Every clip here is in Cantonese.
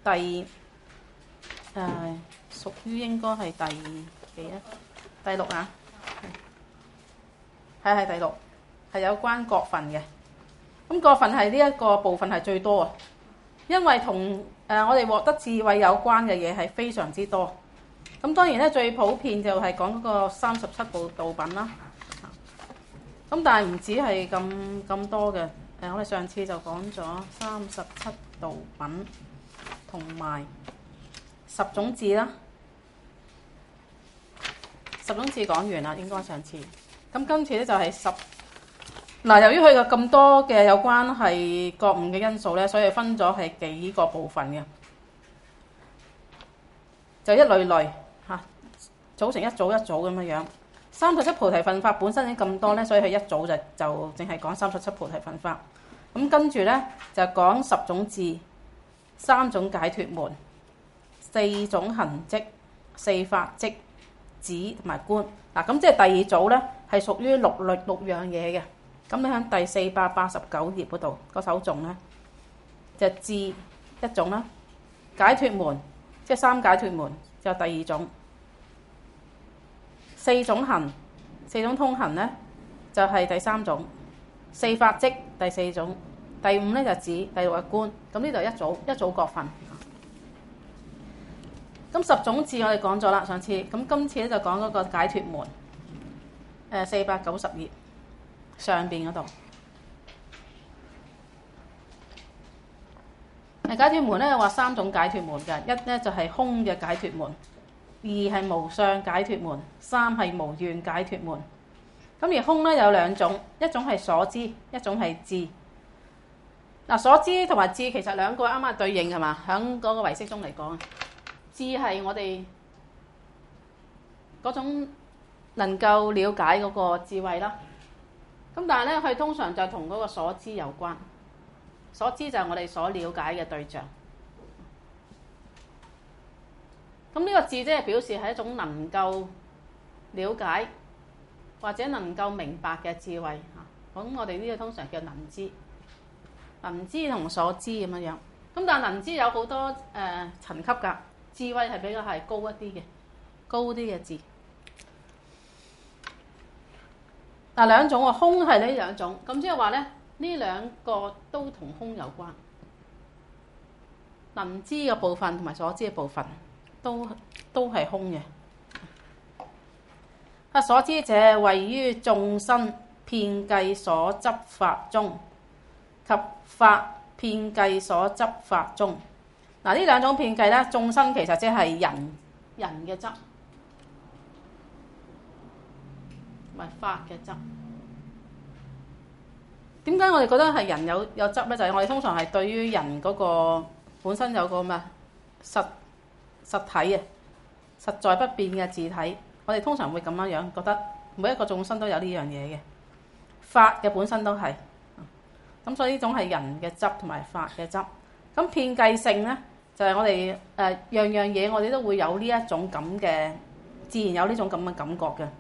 屬於應該係第幾啊？第六啊，係第六，係有關國分嘅。咁國分係呢一個部分係最多啊，因為同我哋獲得智慧有關嘅嘢係非常之多。咁當然咧，最普遍就係講嗰個37部道品啦。咁但係唔止係咁多嘅。我哋上次就講咗37道品同埋10種智啦。10種智講完啦，應該上次。咁今次咧就係由於佢有咁多嘅有關係覺悟嘅因素咧，所以分咗係幾個部分嘅，就一類嚇，組成一組一組咁樣樣。37菩提分法本身已經咁多咧，所以佢一組就淨係講37菩提分法。咁跟住咧就講10種智、3種解脫門、4種行跡、4法跡、止同埋觀。嗱，咁即係第二組咧係屬於六樣嘢嘅。咁你喺第489頁嗰度個首頌咧，就智一種啦，解脫門即係3解脫門就第二種，4種行4種通行咧就係第三種，4法跡第四種，第5咧就止，第6係觀。咁呢度一組各分。咁10種智我哋講咗啦，上次。咁今次咧就講嗰個解脫門，490頁上邊嗰度。解脫門咧有話3種解脫門嘅，一咧就係空嘅解脫門，二係無相解脫門，三係無願解脫門。咁而空咧有兩種，一種係所知，一種係智。嗱，所知同埋智其實兩個啱啱對應係嘛？喺嗰個唯識中嚟講，智係我哋嗰種能夠了解嗰個智慧啦。咁但係咧，佢通常就同嗰個所知有關。所知就係我哋所了解嘅對象。咁呢個智即係表示係一種能夠了解或者能夠明白嘅智慧嚇。咁我哋呢個通常叫能知。能知同所知咁樣樣。咁但係能知有好多層級㗎。智慧係比較係高一啲嘅，高啲嘅智。嗱，兩種喎，空係呢兩種，咁即係話咧，呢兩個都同空有關。能知嘅部分同埋所知嘅部分都係空嘅。所知者位於眾生遍計所執法中及法遍計所執法中。嗱，呢兩種遍計咧，眾生其實即係人嘅執，唔係法嘅執。點解我哋覺得係人有執咧？就係我哋通常係對於人嗰個本身有個咩實體啊，實在不變嘅自體，我哋通常會咁樣覺得每一個眾生都有呢樣嘢嘅，法嘅本身都係。咁所以呢種係人嘅執同埋法嘅執。咁遍計性咧，就係我哋樣樣嘢我哋都會有呢一種咁嘅，自然有呢種咁嘅感覺嘅。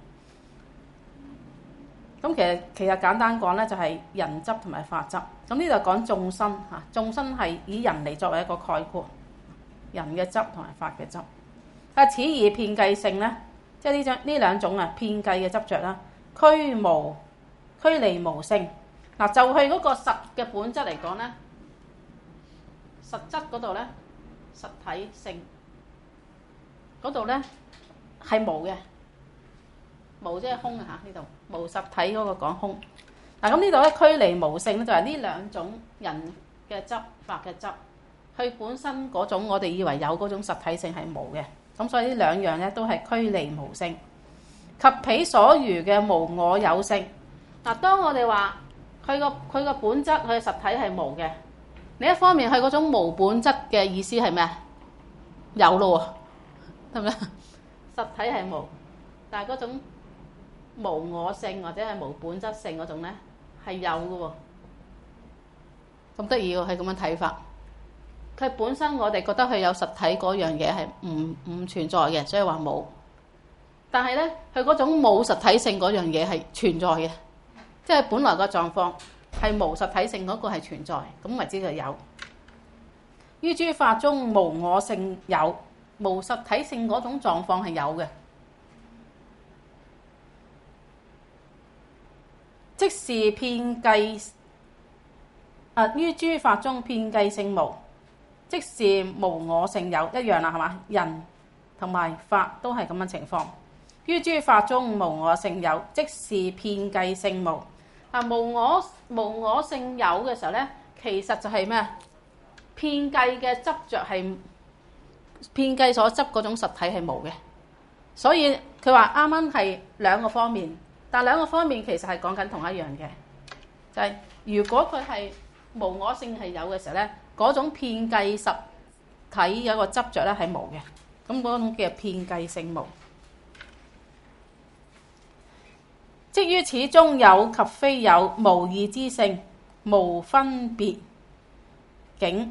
咁其實簡單講咧，就係人執同埋法執。咁呢度講眾生嚇，眾生係以人嚟作為一個概括，人嘅執同埋法嘅執。此二遍計性咧，即係呢兩種啊，遍計嘅執着啦，俱離無性。嗱，就去嗰個實嘅本質嚟講咧，實質嗰度咧，實體性嗰度咧係無嘅。無即係空啊！嚇，呢度無實體嗰個講空。嗱，咁呢度咧俱離無性咧，就係呢兩種人嘅執法嘅執，佢本身嗰種我哋以為有嗰種實體性係無嘅。咁所以呢兩樣咧都係俱離無性。及彼所餘嘅無我有性。嗱，當我哋話佢個本質佢嘅實體係無嘅，另一方面佢嗰種無本質嘅意思係咩啊？有咯喎，係咪啊？實體係無，但係嗰種無我性或者係無本質性嗰種咧係有嘅喎，咁得意喎，係咁樣睇法。佢本身我哋覺得佢有實體嗰樣嘢係唔存在嘅，所以話冇。但係咧，佢嗰種冇實體性嗰樣嘢係存在嘅，即係本來個狀況係無實體性嗰個係存在，咁為之佢有。 於諸法中無我性有，無實體性嗰種狀況係有嘅。即是遍計於諸法中遍計性無，即是無我性有，一樣啦，係嘛？人同埋法都係咁嘅情況。於諸法中無我性有，即是遍計性無。無我性有嘅時候咧，其實就係咩？遍計嘅執着係遍計所執嗰種實體係無嘅。所以佢話啱啱係兩個方面，但兩個方面其實係講緊同一樣嘅，就係如果佢係無我性係有嘅時候咧，嗰種遍計實體有個執着咧係無嘅，咁嗰種叫遍計性無。即於此中有及非有，無二之性，無分別境。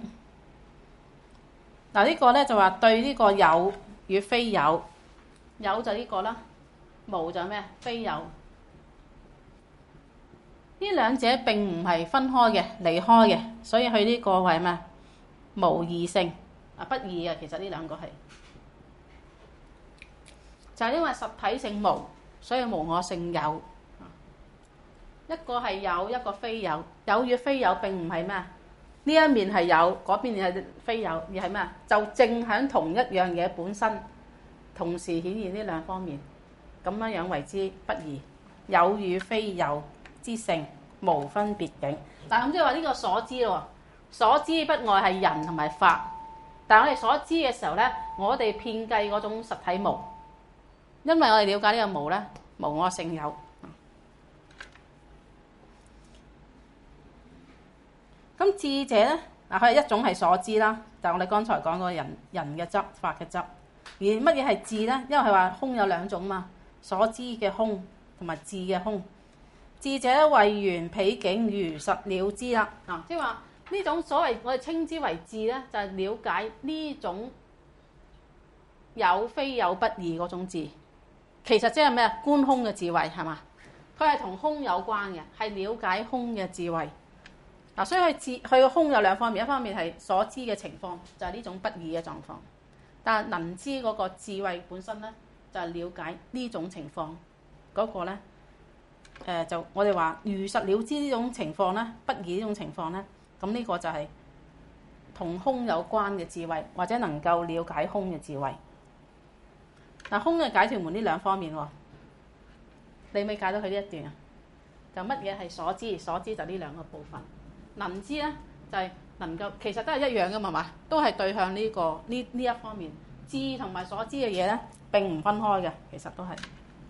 嗱，呢個咧就話對呢個有與非有，有就呢個啦，無就咩？非有。呢兩者並唔係分開嘅、離開嘅，所以佢呢個係咩？無二性不二嘅。其實呢兩個係就係因為實體性無，所以無我性有。一個係有，一個非有。有與非有並唔係咩？呢一面係有，嗰邊係非有，而係咩？就正喺同一樣嘢本身，同時顯現呢兩方面，咁樣為之不二。有與非有之性，無分別境。但係咁即係話呢個所知咯，所知不外係人同埋法。但係我哋所知嘅時候咧，我哋遍計嗰種實體無，因為我哋了解呢個無咧，無我性有。咁智者咧，佢係一種係所知啦，就係我哋剛才講過人嘅執、法嘅執。而乜嘢係智咧？因為佢話空有兩種嘛，所知嘅空同埋智嘅空。智者為緣彼境如實了知啦。即係話呢種所謂我哋稱之為智咧，就係了解呢種有非有不二嗰種智。其實即係咩？觀空嘅智慧係嘛？佢係同空有關嘅，係了解空嘅智慧。所以佢個空有兩方面，一方面係所知嘅情況，就係呢種不二嘅狀況。但係能知嗰個智慧本身咧，就係了解呢種情況嗰個咧，就我哋話如實了知呢種情況咧，不二呢種情況咧，咁呢個就係同空有關嘅智慧，或者能夠了解空嘅智慧。嗱，空嘅解脫門呢兩方面喎，你未解到佢呢一段啊？就乜嘢係所知？所知就呢兩個部分。能知咧就係能夠，其實都係一樣嘅嘛，都係對向呢一方面。知同埋所知嘅嘢咧並唔分開嘅，其實都係。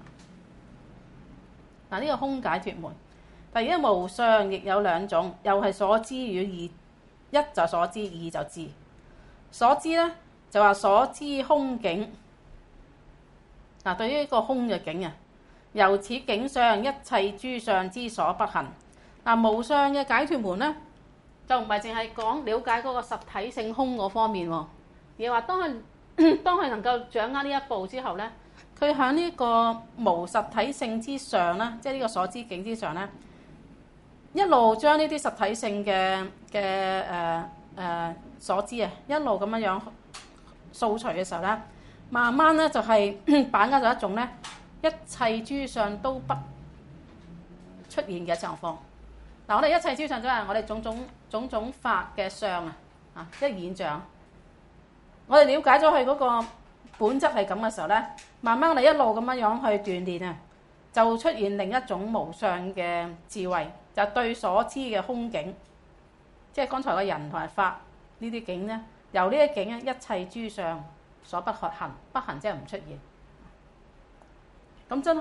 嗱，呢個空解脫門。第二，無相亦有兩種，又係所知與義。一就所知，二就智。所知咧就話所知空境。嗱，對於呢個空嘅境啊，由此境相一切諸相之所不行。無相嘅解脫門咧，就唔係淨係講了解嗰個實體性空嗰方面喎，而係話當佢能夠掌握呢一步之後咧，佢喺呢個無實體性之上咧，即係呢個所知境之上咧，一路將呢啲實體性嘅所知啊，一路咁樣掃除嘅時候咧，慢慢咧就係把握咗一種咧一切諸相都不出現嘅狀況。我哋一切諸相都係我哋種種法嘅相啊，即係現象。我哋了解咗佢嗰個本質係咁嘅時候咧，慢慢我哋一路咁樣去鍛鍊啊，就出現另一種無相嘅智慧，就係對所知嘅空境，即係剛才嘅人同埋法呢啲境咧，由呢啲境咧一切諸相所不行，不行即係唔出現。咁真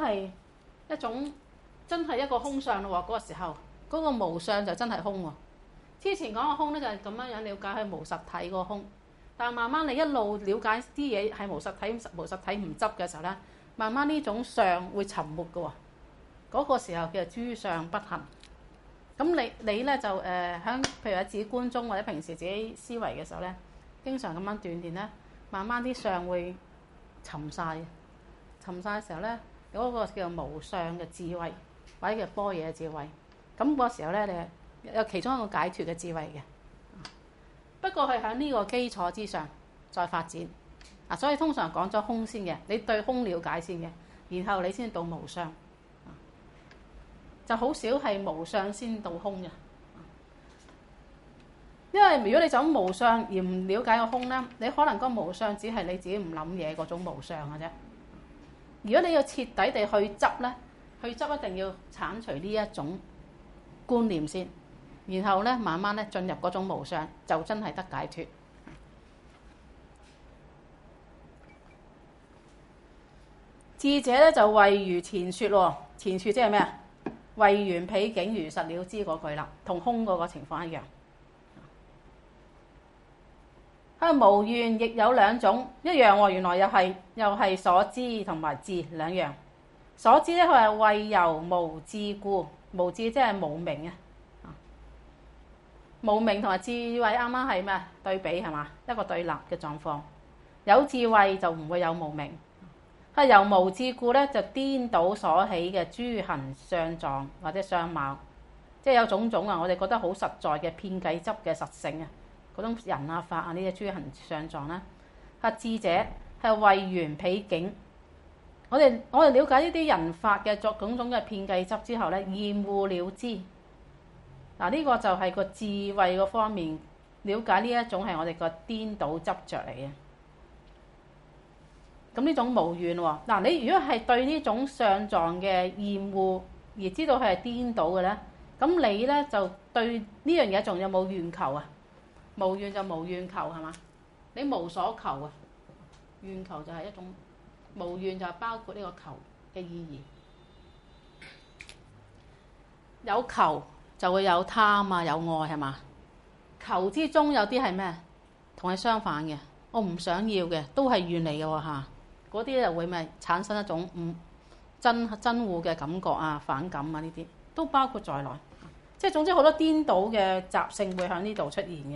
係一個空相咯喎，嗰個時候。嗰個無相就真係空喎。之前講個空咧就係咁樣樣了解佢無實體個空，但係慢慢你一路了解啲嘢係無實體唔執嘅時候咧，慢慢呢種相會沉沒嘅喎。嗰個時候叫做諸相不行。咁你咧就響譬如喺自己觀中或者平時自己思維嘅時候咧，經常咁樣鍛鍊咧，慢慢啲相會沉晒嘅時候咧，嗰個叫做無相嘅智慧或者叫般若嘅智慧。咁嗰時候咧，你有其中一個解脫嘅智慧嘅。不過係喺呢個基礎之上再發展。所以通常講咗空先嘅，你對空了解先嘅，然後你先到無相。就好少係無相先到空嘅。因為如果你就咁無相而唔了解個空咧，你可能個無相只係你自己唔諗嘢嗰種無相嘅啫。如果你要徹底地去執咧，去執一定要剷除呢一種觀念先，然後咧慢慢咧進入嗰種無相，就真係得解脫。智者咧就謂如前說喎，前說即係咩啊？謂緣彼境如實了知嗰句啦，同空嗰個情況一樣。無願亦有兩種，一樣喎，原來又係所知同埋智兩樣。所知咧，佢係謂由無智故，無智即係無明啊。無明同埋智慧啱啱係咩對比係嘛？一個對立嘅狀況。有智慧就唔會有無明。係由無智故咧，就顛倒所起嘅諸行相狀或者相貌，即係有種種啊，我哋覺得好實在嘅遍計執嘅實性啊。嗰種人啊、法啊呢啲諸行相狀咧，智者係謂緣彼境。我哋了解呢啲人法嘅作種種嘅遍計執之後咧，厭惡了知。呢個就係個智慧嗰方面了解呢一種係我哋個顛倒執着嚟嘅。咁呢種無願喎。你如果係對呢種相狀嘅厭惡而知道佢係顛倒嘅咧，咁你咧就對呢樣嘢仲有冇願求啊？無願就無願求係嘛？你無所求啊，願求就係一種無願，就係包括呢個求嘅意義。有求就會有貪啊，有愛係嘛？求之中有啲係咩？同佢相反嘅，我唔想要嘅，都係願嚟嘅喎嚇。嗰啲就會咪產生一種憎惡嘅感覺啊、反感啊，呢啲都包括在內。即係總之好多顛倒嘅習性會喺呢度出現嘅。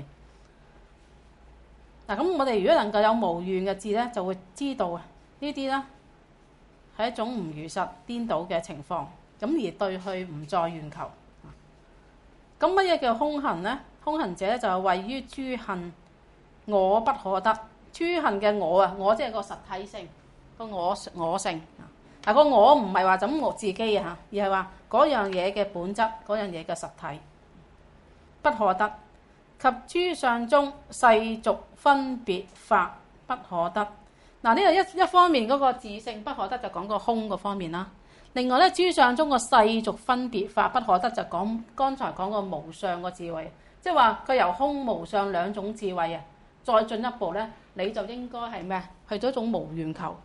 咁我哋如果能夠有無願嘅智咧，就會知道呢啲咧係一種唔如實顛倒嘅情況，咁而對佢唔再願求。咁乜嘢叫空行咧？空行者咧就係謂於諸行我不可得。諸行嘅我啊，我即係個實體性，個我性。個我唔係話就咁我自己啊，而係話嗰樣嘢嘅本質，嗰樣嘢嘅實體不可得。及諸相中世俗分別法不可得。呢個一方面嗰個自性不可得就講個空個方面啦。另外咧，諸相中個世俗分別法不可得就講剛才講個無相個智慧，即係話佢由空無相兩種智慧啊，再進一步咧，你就應該係咩？去到一種無願求。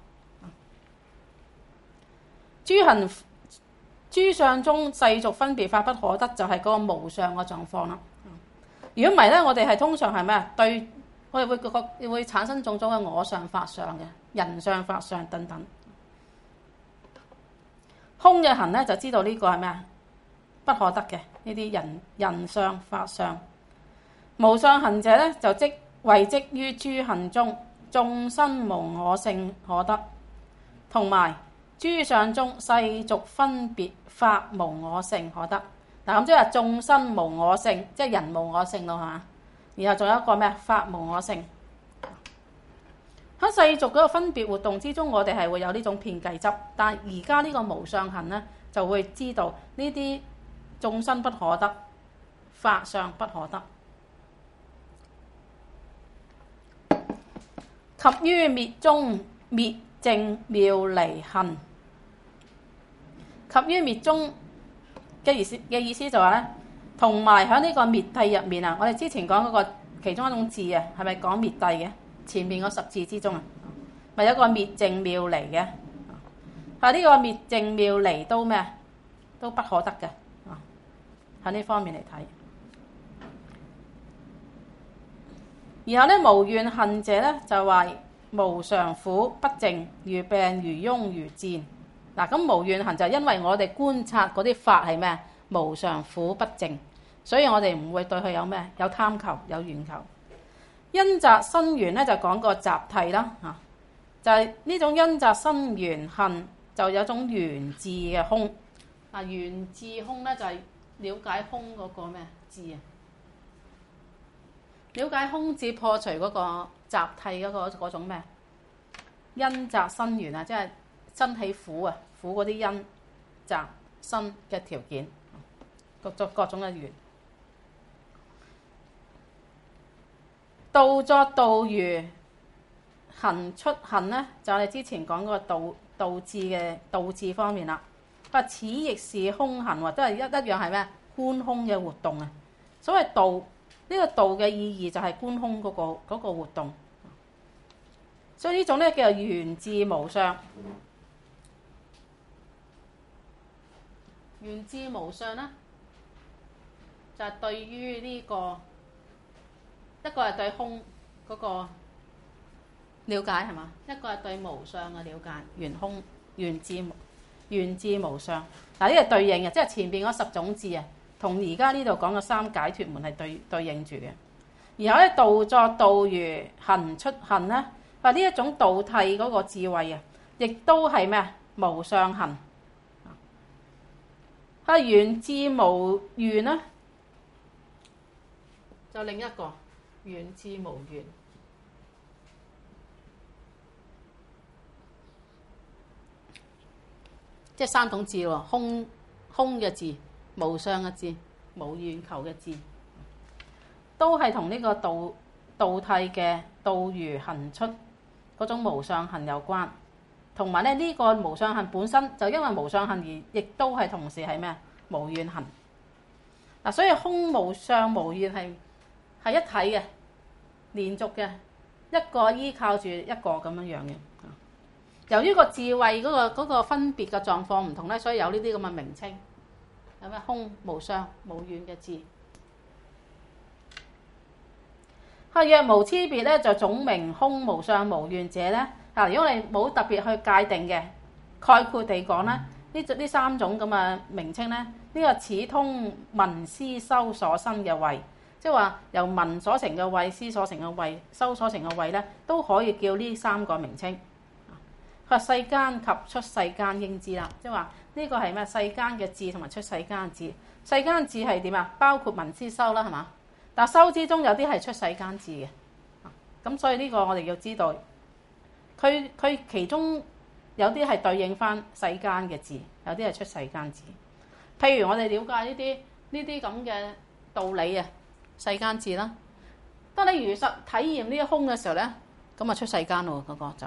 諸相中世俗分別法不可得，就係嗰個無相個狀況啦。如果唔係咧，我哋係通常係咩啊？對，我哋會產生種種嘅我相、法相嘅人相、法相等等。空嘅行咧，就知道呢個係咩啊？不可得嘅呢啲人相、法相。無相行者咧，就謂即於諸行中眾生無我性可得，同埋諸相中世俗分別法無我性可得。咁即係眾生無我性，即係人無我性咯，係嘛？然後仲有一個咩？法無我性。喺世俗嗰個分別活動之中，我哋係會有呢種遍計執，但係而家呢個無相行咧，就會知道呢啲眾生不可得，法相不可得。及於滅中滅靜妙離行。及於滅中嘅意思就話咧，同埋喺呢個滅諦入面啊，我哋之前講嗰個其中一種字啊，係咪講滅諦嘅？前面嗰10字之中啊，咪有一個滅靜妙離嘅。呢個滅靜妙離都咩啊？都不可得嘅。喺呢方面嚟睇。然後咧，無願行者咧就話無常苦不淨，如病如癰如箭。咁無願行就係因為我哋觀察嗰啲法係咩？無常苦不淨，所以我哋唔會對佢有咩？有貪求，有願求。因擇生緣咧就講個集諦啦，就係呢種因擇生緣行就有種緣智嘅空。緣智空咧就係了解空嗰個咩智啊？ 了解空字破除嗰個習諦嗰種咩？因集生緣啊，即係生起苦啊，苦嗰啲因集生嘅條件，各種嘅緣。道作道如行出行咧，就係之前講嗰個道智嘅道智方面啦。佢話此亦是空行喎，都係一樣係咩？觀空嘅活動啊。所謂道呢個道嘅意義就係觀空嗰個活動。所以呢種咧叫做緣智無相。緣智無相咧，就係對於呢個一個係對空嗰個了解係嘛？一個係對無相嘅了解，緣空緣智無相。嗱呢個對應嘅，即係前邊嗰10種智啊，同而家呢度講嘅三解脫門係對應住嘅。然後咧道作道如行出行咧，話呢一種道諦嗰個智慧啊，亦都係咩啊？無相行。啊緣智無緣咧，就另一個緣智無緣。即係三種智喎，空嘅智、無相嘅智、無願求嘅智，都係同呢個道諦嘅道如行出嗰種無相行有關。同埋咧呢個無相行本身就因為無相行而亦都係同時係咩？無願行。嗱，所以空無相無願係一體嘅，連續嘅，一個依靠住一個咁樣嘅。由於個智慧嗰個分別嘅狀況唔同咧，所以有呢啲咁嘅名稱。有咩空無相無願嘅智？若無差別咧，就總名空無相無願者咧。嗱，如果你冇特別去界定嘅，概括地講咧，呢三種咁嘅名稱咧，呢個此通聞思修所生嘅慧，即係話由聞所成嘅慧、思所成嘅慧、修所成嘅慧咧，都可以叫呢三個名稱。佢話世間及出世間應知啦，即係話呢個係咩？世間嘅智同埋出世間嘅智。世間智係點啊？包括聞思修啦，係嘛？但修之中有啲係出世間智嘅，咁所以呢個我哋要知道，佢其中有啲係對應翻世間嘅智，有啲係出世間智。譬如我哋了解呢啲咁嘅道理啊，世間智啦。當你如實體驗呢個空嘅時候咧，咁啊出世間咯，嗰個就。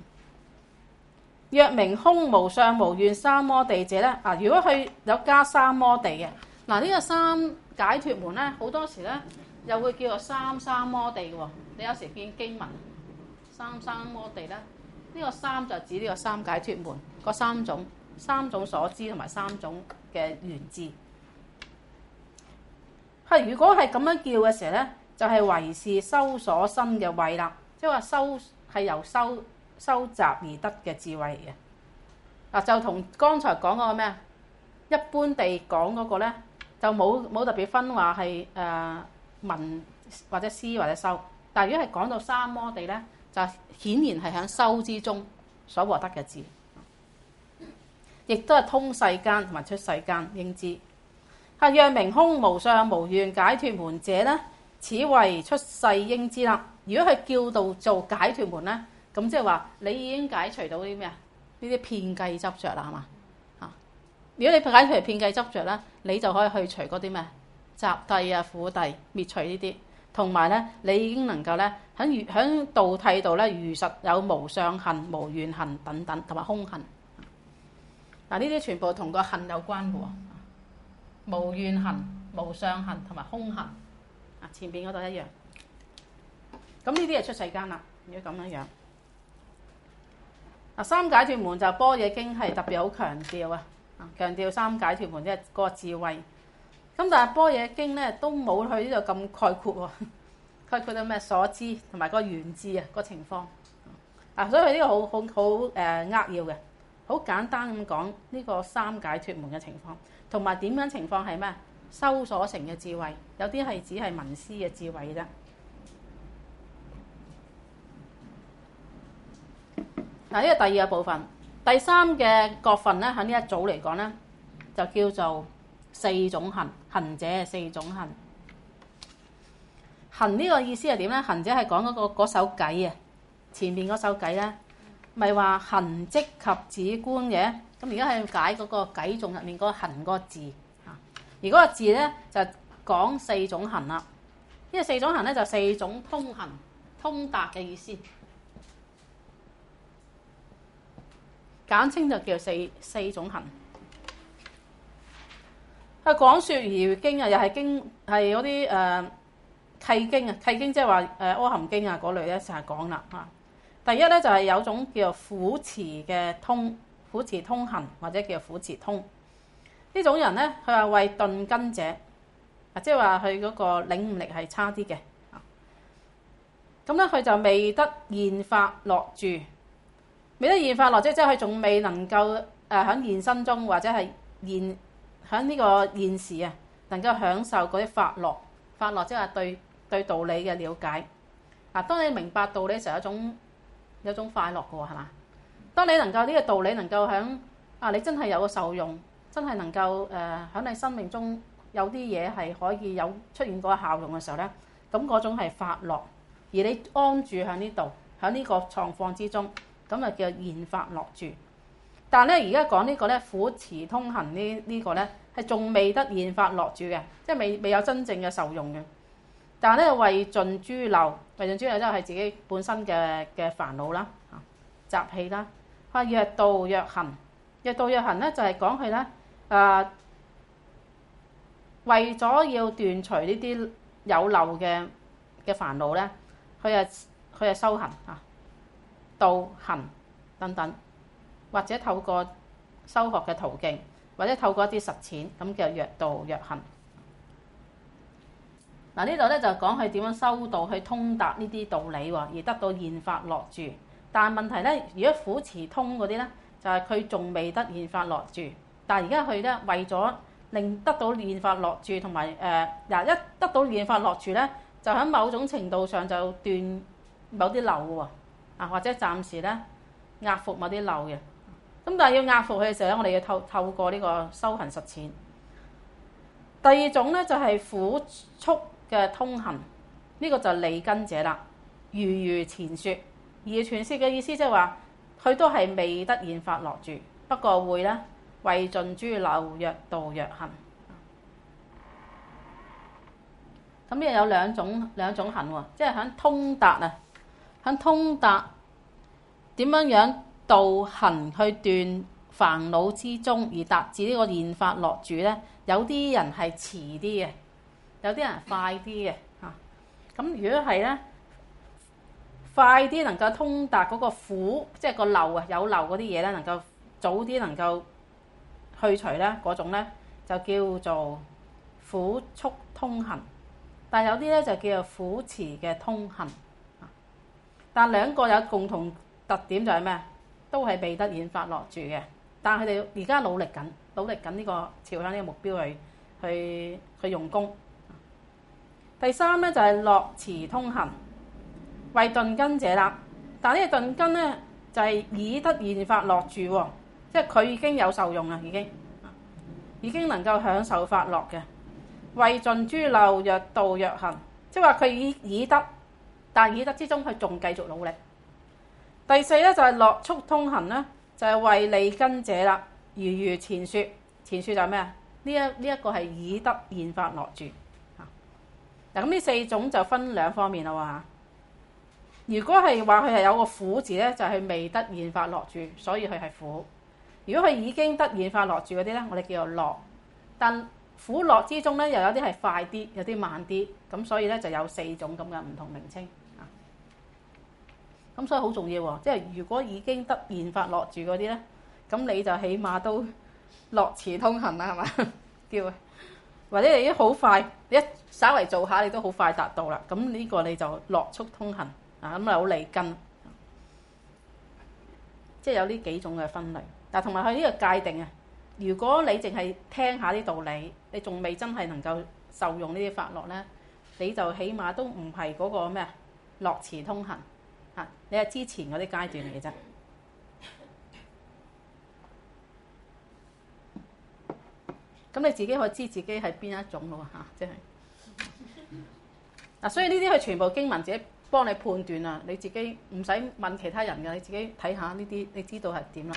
若名空無相無願三摩地者咧，如果佢有加三摩地嘅，呢個三解脫門咧，好多時咧又會叫做三摩地嘅喎。你有時見經文三摩地咧，呢個三就指呢個三解脫門嗰三種所知同埋三種嘅緣智。如果係咁樣叫嘅時候咧，就係唯是修所生嘅慧啦，即係話修係由修習而得嘅智慧嘅。就同剛才講嗰個咩啊？一般地講嗰個咧，就冇特別分話係聞或者思或者修。但係如果係講到三摩地咧，就顯然係喺修之中所獲得嘅智，亦都係通世間同埋出世間應知。若名空無相無願解脫門者咧，此為出世應知啦。如果佢叫到做解脫門咧，咁即係話你已經解除到啲咩啊？呢啲遍計執着啦，係嘛？如果你解除遍計執着咧，你就可以去除嗰啲咩集諦啊、苦諦，滅除呢啲。同埋咧，你已經能夠咧喺道諦度咧，如實有無相行、無願行等等，同埋空行。呢啲全部同個行有關嘅喎。無願行、無相行同埋空行。前邊嗰度一樣。咁呢啲係出世間啦。如果咁樣樣，三解脫門就般若經係特別好強調啊，強調三解脫門即係嗰個智慧。咁但係般若經咧都冇去呢度咁概括喎，概括到咩所知同埋個緣智個情況。所以佢呢個好扼要嘅，好簡單咁講呢個三解脫門嘅情況，同埋點樣情況係咩？修所成嘅智慧，有啲係只係聞思嘅智慧啫。呢個第二個部分，第三嘅國分咧，喺呢一組嚟講咧，就叫做四種行，行者四種行。 行呢個意思係點咧？行者係講嗰首偈啊，前面嗰首偈咧，咪話行迹及止觀嘅。咁而家係解嗰個偈頌入面嗰個行嗰個字啊。而嗰個字咧就講四種行啦。呢個四種行咧就四種通行、通達嘅意思，簡稱就叫四種行。啊，講說儀經啊，又係經係嗰啲契經啊，契經即係話阿含經啊嗰類咧成日講啦嚇。第一咧就係有種叫做苦持嘅苦持通行，或者叫苦持通。呢種人咧，佢係為鈍根者，即係話佢嗰個領悟力係差啲嘅。咁咧佢就未得現法樂住，未得現法樂，即係佢仲未能夠喺現身中或者係喺呢個現時啊，能夠享受嗰啲法樂。法樂即係對道理嘅了解。當你明白道理時候，有種快樂嘅喎，係嘛？當你能夠呢個道理能夠喺你真係有個受用，真係能夠喺你生命中有啲嘢係可以有出現嗰個效用嘅時候咧，咁嗰種係法樂。而你安住喺呢度，喺呢個狀況之中，咁就叫現法樂住。但係咧，而家講呢個咧苦持通行呢個咧係仲未得現法樂住嘅，即係未有真正嘅受用嘅。但係咧為盡諸漏，為盡諸漏即係自己本身嘅煩惱啦、習氣啦。若道若行，若道若行咧就係講佢咧為咗要斷除呢啲有漏嘅煩惱咧，佢係修行道行等等，或者透過修學嘅途徑，或者透過一啲實踐，咁叫若道若行。嗱，呢度咧就講佢點樣修道去通達呢啲道理喎，而得到現法樂住。但係問題咧，如果苦持通嗰啲咧，就係佢仲未得現法樂住。但係而家佢咧為咗令得到現法樂住，同埋一得到現法樂住咧，就喺某種程度上就斷某啲漏喎，或者暫時咧壓服某啲漏嘅。咁但係要壓服佢嘅時候咧，我哋要透過呢個修行實踐。第二種咧就係苦速嘅通行，呢個就利根者啦。如前説，而前説嘅意思即係話，佢都係未得現法樂住，不過會咧為盡諸漏，若道若行。咁呢有兩種行喎，即係喺通達啊，喺通達點樣道行去斷煩惱之中，而達至呢個現法樂住咧。有啲人係遲啲嘅，有啲人快啲嘅嚇。咁如果係咧快啲能夠通達嗰個苦，即係個漏啊，有漏嗰啲嘢咧，能夠早啲能夠去除咧，嗰種咧就叫做苦速通行。但有啲咧就叫做苦持嘅通行。但兩個有共同特點就係咩？都係未得現法樂住嘅。但係佢哋而家努力緊呢個朝向呢個目標去用功。第三咧就係樂持通行，為鈍根者啦。但係呢個鈍根咧就係已得現法樂住喎，即係佢已經有受用啦，已經能夠享受法樂嘅。為盡諸漏，若道若行，即係話佢已得，但係已得之中佢仲繼續努力。第四咧就係樂速通行咧。就係為利根者啦，如前説，前説就係咩啊？呢一個係已得現法樂住。嗱，咁呢四種就分兩方面啦喎。如果係話佢係有個苦字咧，就係未得現法樂住，所以佢係苦。如果佢已經得現法樂住嗰啲咧，我哋叫做樂。但苦樂之中咧，又有啲係快啲，有啲慢啲，咁所以咧就有四種咁嘅唔同名稱。咁所以好重要喎，即係如果已經得現法樂住嗰啲咧，咁你就起碼都樂持通行啦，係嘛？叫，或者你一好快，你一稍為做下，你都好快達到啦。咁呢個你就樂速通行啊，咁啊好利根，即係有呢幾種嘅分類。但係同埋佢呢個界定啊，如果你淨係聽下啲道理，你仲未真係能夠受用呢啲法樂咧，你就起碼都唔係嗰個咩樂持通行。你係之前嗰啲階段嚟嘅啫。咁你自己可以知自己係邊一種咯嚇，即係嗱，所以呢啲佢全部經文自己幫你判斷啊，你自己唔使問其他人嘅，你自己睇下呢啲，你知道係點啦。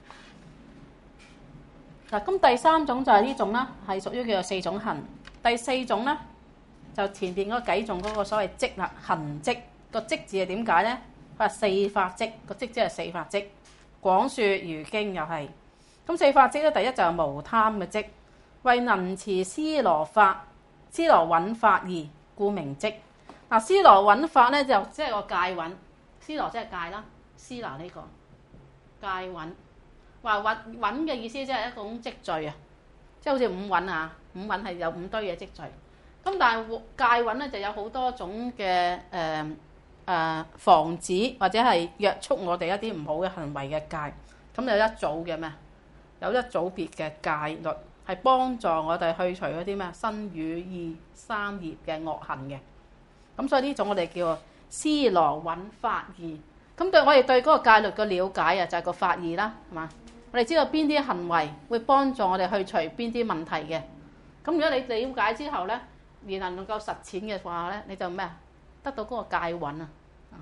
嗱，咁第三種就係呢種啦，係屬於叫做四種行。第四種咧，就前邊嗰個偈頌嗰個所謂跡啦，行跡個跡字係點解咧？佢話四法跡，個跡即係四法跡。廣説餘經又係咁四法跡咧，第一就係無貪嘅跡，為能持尸羅法，尸羅蘊法義，故名跡。嗱，尸羅蘊法咧就即係個戒蘊，尸羅即係戒啦，尸羅呢個戒蘊。話蘊嘅意思即係一種積聚啊，即係好似五蘊啊，五蘊係有五堆嘅積聚。咁但係戒蘊咧就有好多種嘅防止或者係約束我哋一啲唔好嘅行為嘅戒。咁有一組嘅咩？有一組別嘅戒律係幫助我哋去除嗰啲咩身語意三業嘅惡行嘅。咁所以呢種我哋叫尸羅蘊法義。咁對我哋對嗰個戒律嘅了解啊，就係個法義啦，係嘛？我哋知道邊啲行為會幫助我哋去除邊啲問題嘅。咁如果你了解之後咧，而能夠實踐嘅話咧，你就咩啊？得到嗰個戒蘊啊！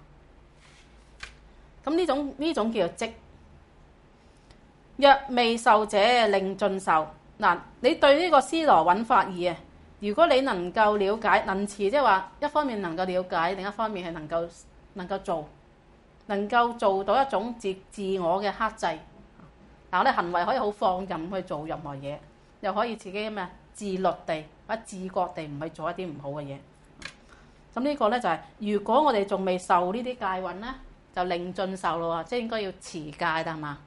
咁呢種叫做跡。若未受者，令盡受。嗱，你對呢個尸羅蘊法義啊，如果你能夠了解，能持即係話一方面能夠了解，另一方面係能夠做，能夠做到一種自我嘅克制。嗱，我哋行為可以好放任去做任何嘢，又可以自己咩自律地或者自覺地唔去做一啲唔好嘅嘢。咁呢個咧就係、是，如果我哋仲未受呢啲戒蘊咧，就令盡受咯，即係應該要持戒啦，係嘛？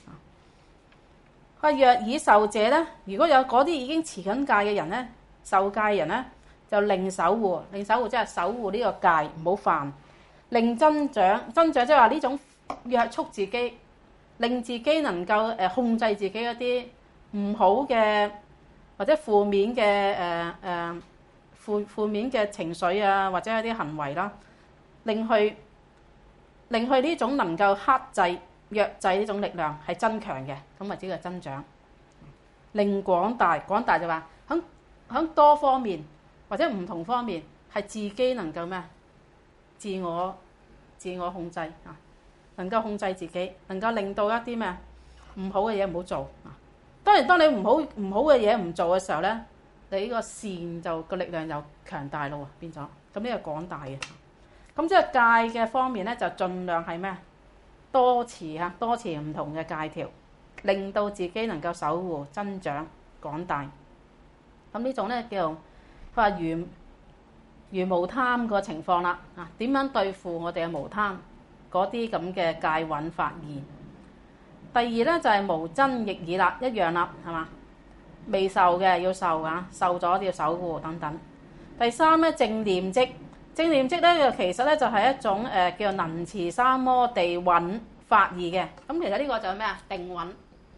佢若已受者咧，如果有嗰啲已經持緊戒嘅人咧，受戒嘅人咧，就令守護，令守護即係守護呢個戒唔好犯，令增長，增長即係話呢種約束自己。令自己能夠控制自己一啲唔好嘅或者負面嘅負面嘅情緒啊，或者一啲行為啦，令佢呢種能夠克制、約制呢種力量係增強嘅，咁或者叫增長。令廣大，廣大就話響多方面或者唔同方面係自己能夠咩？自我控制啊！能夠控制自己，能夠令到一啲咩唔好嘅嘢唔好做。當然，當你唔好嘅嘢唔做嘅時候咧，你呢個善就個力量又強大咯，變咗。咁呢個廣大嘅。咁即係戒嘅方面咧，就盡量係咩？多持唔同嘅戒條，令到自己能夠守護、增長、廣大。咁呢種咧叫佢話如無貪個情況啦。啊，點樣對付我哋嘅無貪？嗰啲咁嘅戒蘊法義。第二咧就係無憎逆耳啦，一樣啦，係嘛？未受嘅要受啊，受咗要守護等等。第三咧正念跡，正念跡咧其實咧就係一種叫做能持三摩地蘊法義嘅。咁其實呢個就係咩啊？定蘊，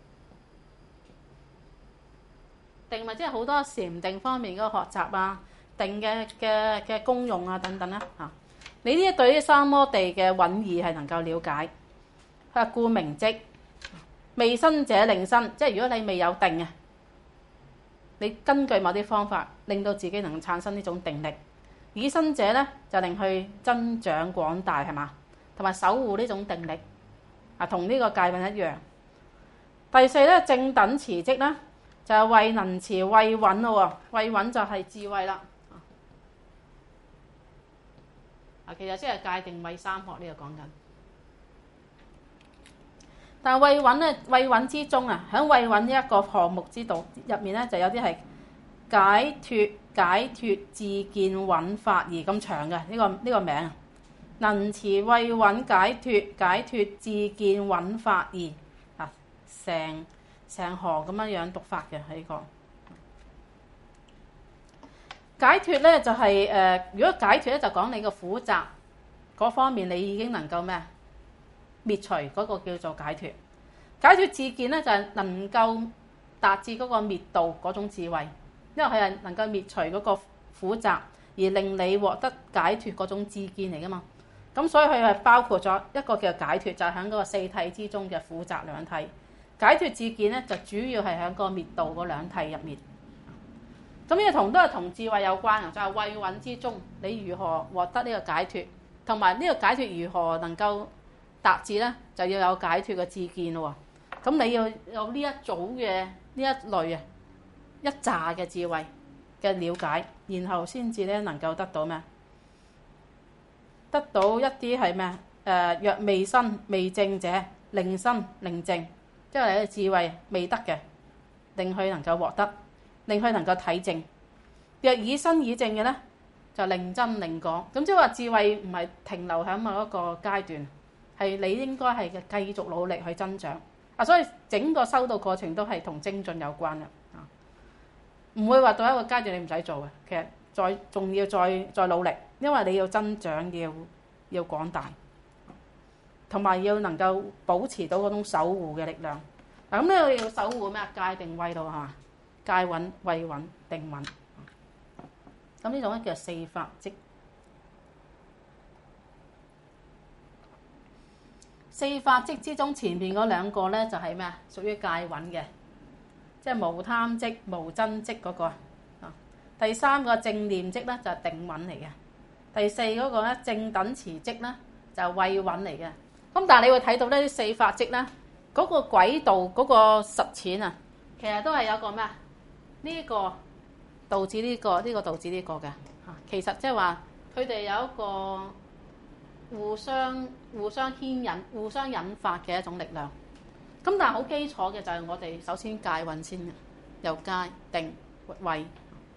定咪即係好多禪定方面嗰個學習啊，定嘅功用啊等等啦嚇。你呢對呢三摩地嘅蘊義係能夠了解，佢話故名跡。未生者令生，即係如果你未有定啊，你根據某啲方法令到自己能產生呢種定力。已生者咧就令佢增長廣大，係嘛？同埋守護呢種定力啊，同呢個戒蘊一樣。第四咧正等持跡啦，就係慧能持慧蘊咯。慧蘊就係智慧啦。啊，其實即係戒定慧三學呢個講緊。但係慧蘊咧，慧蘊之中啊，喺慧蘊呢一個項目之道入面咧，就有啲係解脫自見蘊法義咁長嘅呢個名啊。能持慧蘊解脫自見蘊法義啊，成行咁樣讀法嘅喺呢個。解脫咧就係如果解脫咧就講你個苦集嗰方面，你已經能夠咩滅除嗰個叫做解脫。解脫自見咧就係能夠達至嗰個滅道嗰種智慧，因為佢係能夠滅除嗰個苦集，而令你獲得解脫嗰種自見嚟噶嘛。咁所以佢係包括咗一個叫解脫，就係喺嗰個四諦之中嘅苦集兩諦。解脫自見咧就主要係喺個滅道嗰兩諦入面。 咁呢個都係同智慧有關嘅，就係慧允之中，你如何獲得呢個解脫，同埋呢個解脫如何能夠達至咧，就要有解脫嘅智見咯。咁你要有呢一組嘅呢一類啊，一紮嘅智慧嘅了解，然後先至咧能夠得到咩？得到一啲係咩？若未生未證者，令生令證，即係你嘅智慧未得嘅，令佢能夠獲得，令佢能夠體證。若已生已證嘅咧，就令真令講。咁即係話智慧唔係停留喺某一個階段，係你應該係繼續努力去增長。所以整個修道過程都係同精進有關嘅。唔會話到一個階段你唔使做嘅，其實仲要再努力，因為你要增長，要廣大，同埋要能夠保持到嗰種守護嘅力量。咁呢個要守護咩？戒定慧度係嘛？戒穩、慧穩、定穩。咁呢種咧叫四法積。四法積之中，前面嗰兩個咧就係咩啊？屬於戒穩嘅，即係無貪積、無瞋積嗰個。第三個正念積咧就係定穩嚟嘅。第四嗰個咧正等持積咧就係慧穩嚟嘅。咁但係你會睇到呢啲四法積咧嗰個軌道嗰個實踐啊，其實都係有個咩啊？呢個導致呢個，呢個導致呢個嘅。其實即係話佢哋有一個互相牽引、互相引發嘅一種力量。咁但係好基礎嘅就係我哋首先戒穩先嘅，由戒定慧。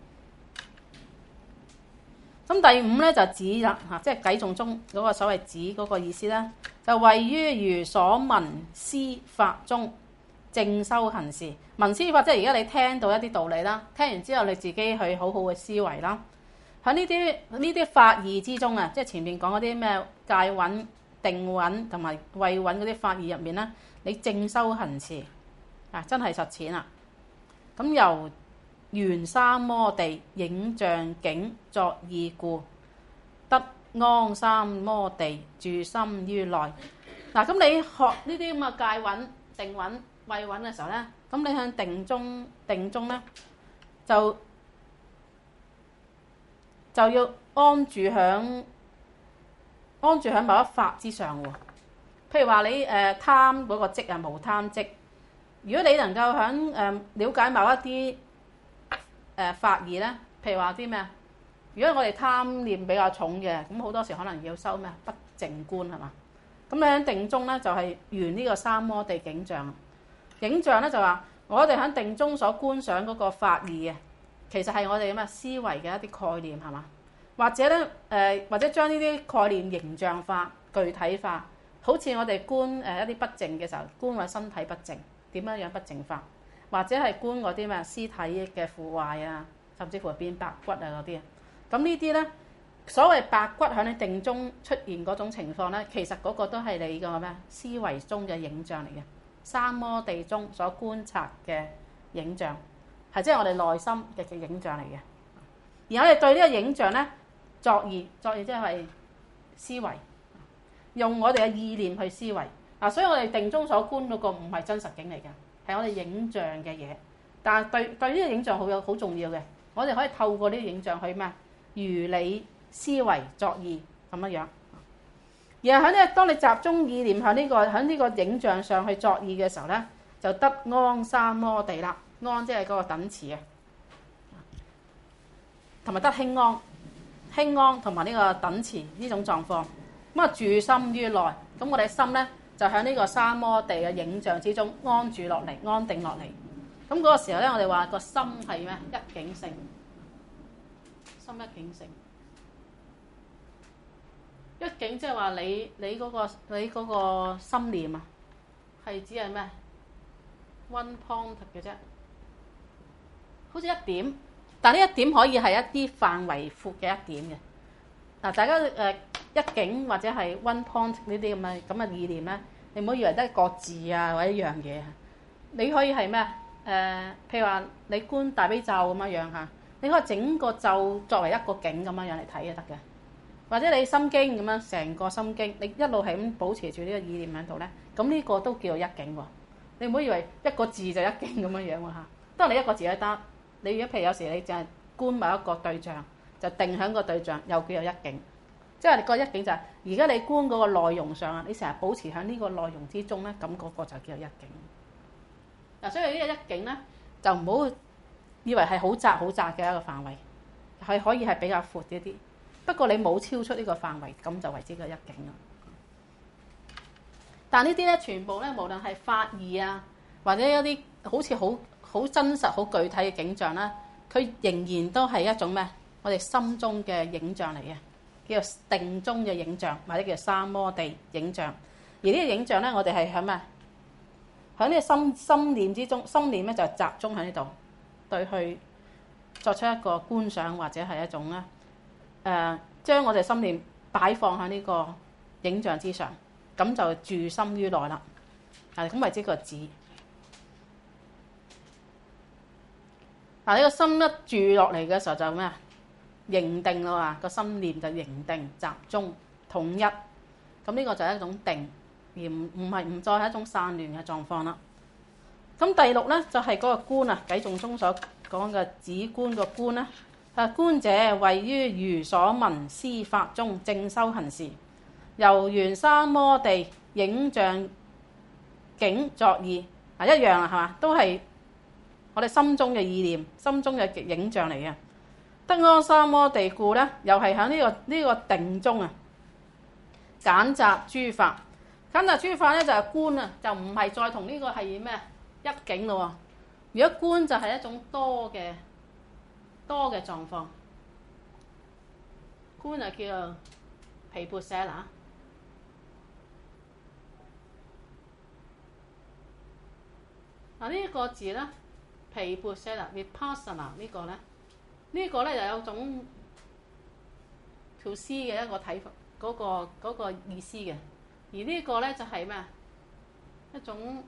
咁第五咧就止啦，即係偈頌中嗰個所謂止嗰個意思咧，就位於如所聞思法中正修行時。聞思法即係而家你聽到一啲道理啦，聽完之後你自己去好好嘅思維啦。喺呢啲法義之中啊，即係前面講嗰啲咩戒穩、定穩同埋慧穩嗰啲法義入面咧，你正修行時真係實踐啦。咁由緣三摩地影像境作意故，得安三摩地住心於內。咁你學呢啲咁嘅戒穩、定穩、慧穩嘅時候咧，咁你喺定中咧就要安住喺某一法之上喎。譬如話你貪嗰個積啊，無貪積。如果你能夠喺了解某一啲法義咧，譬如話啲咩？如果我哋貪念比較重嘅，咁好多時可能要修咩不淨觀係嘛？咁你喺定中咧就係緣呢個三摩地景象。景象咧就話我哋喺定中所觀想嗰個法義嘅，其實係我哋咁思維嘅一啲概念係嘛？或者咧或者將呢啲概念形象化、具體化，好似我哋觀一啲不淨嘅時候，觀我身體不淨，點樣不淨法？或者係觀嗰啲咩屍體嘅腐壞啊，甚至乎變白骨啊嗰啲啊。咁呢啲咧，所謂白骨喺你定中出現嗰種情況咧，其實嗰個都係你個咩思維中嘅影像嚟嘅，三摩地中所觀察嘅影像，係即係我哋內心嘅影像嚟嘅。然後我哋對呢個影像咧作意即係思維，用我哋嘅意念去思維。所以我哋定中所觀嗰個唔係真實景嚟嘅。係我哋影像嘅嘢，但係對呢個影像好重要嘅。我哋可以透過呢個影像去咩？如理思維作意咁樣。然後喺呢，當你集中意念喺呢個影像上去作意嘅時候咧，就得安三摩地啦。安即係嗰個等持啊，同埋得輕安同埋呢個等持呢種狀況。咁啊住心於內，咁我哋心咧就喺呢個三摩地嘅影像之中安住落嚟，安定落嚟。咁嗰個時候咧，我哋話個心係咩？一境性，心一境性。一境即係話你嗰個心念啊，係指係咩 ？one point 嘅啫，好似一點。但呢一點可以係一啲範圍闊嘅一點嘅。大家一境或者係 one point 呢啲咁嘅意念咧，你唔好以為得一個字啊或者一樣嘢。你可以係咩？譬如話你觀大悲咒咁樣嚇，你可以整個咒作為一個境咁樣嚟睇就得嘅。或者你心經咁樣成個心經，你一路係咁保持住呢個意念喺度咧，咁呢個都叫做一境喎。你唔好以為一個字就一境咁樣喎嚇。當你一個字都得，你如果譬如有時你淨係觀某一個對象，就定喺個對象，又叫做一境。即係個一境就係而家你觀嗰個內容上啊，你成日保持喺呢個內容之中咧，咁嗰個就叫做一境。嗱，所以呢個一境咧，就唔好以為係好窄好窄嘅一個範圍，係可以係比較闊一啲。不過你冇超出呢個範圍，咁就為之個一境啦。但呢啲咧，全部咧，無論係法義啊，或者一啲好似好真實、好具體嘅景象啦，佢仍然都係一種咩？我哋心中嘅影像嚟嘅。叫做定中嘅影像，或者叫三摩地影像。而呢個影像咧，我哋係喺咩？喺呢個心念之中，心念咧就集中喺呢度，對去作出一個觀賞，或者係一種咧將我哋心念擺放喺呢個影像之上，咁就住心於內啦。係咁為之個止。嗱，呢個心一住落嚟嘅時候就咩啊？凝定啦嘛，個心念就凝定集中統一，咁呢個就係一種定，而唔再係一種散亂嘅狀況啦。咁第六咧就係嗰個觀啊，偈頌中所講嘅止觀個觀咧，觀者謂於如所聞思法中正修行時，由緣三摩地影像境作意一樣啊，係嘛？都係我哋心中嘅意念、心中嘅影像嚟嘅。得安三摩地故咧，又係喺呢個定中啊，揀擇諸法。揀擇諸法咧就係觀啊，就唔係再同呢個係咩一境咯。如果觀就係一種多嘅狀況，觀就叫做毗缽舍那。嗱，呢一個字咧，毗缽舍那 vipassana 呢個咧。呢個咧就有種條詩嘅一個睇法，嗰個意思嘅。而呢個咧就係咩啊？一種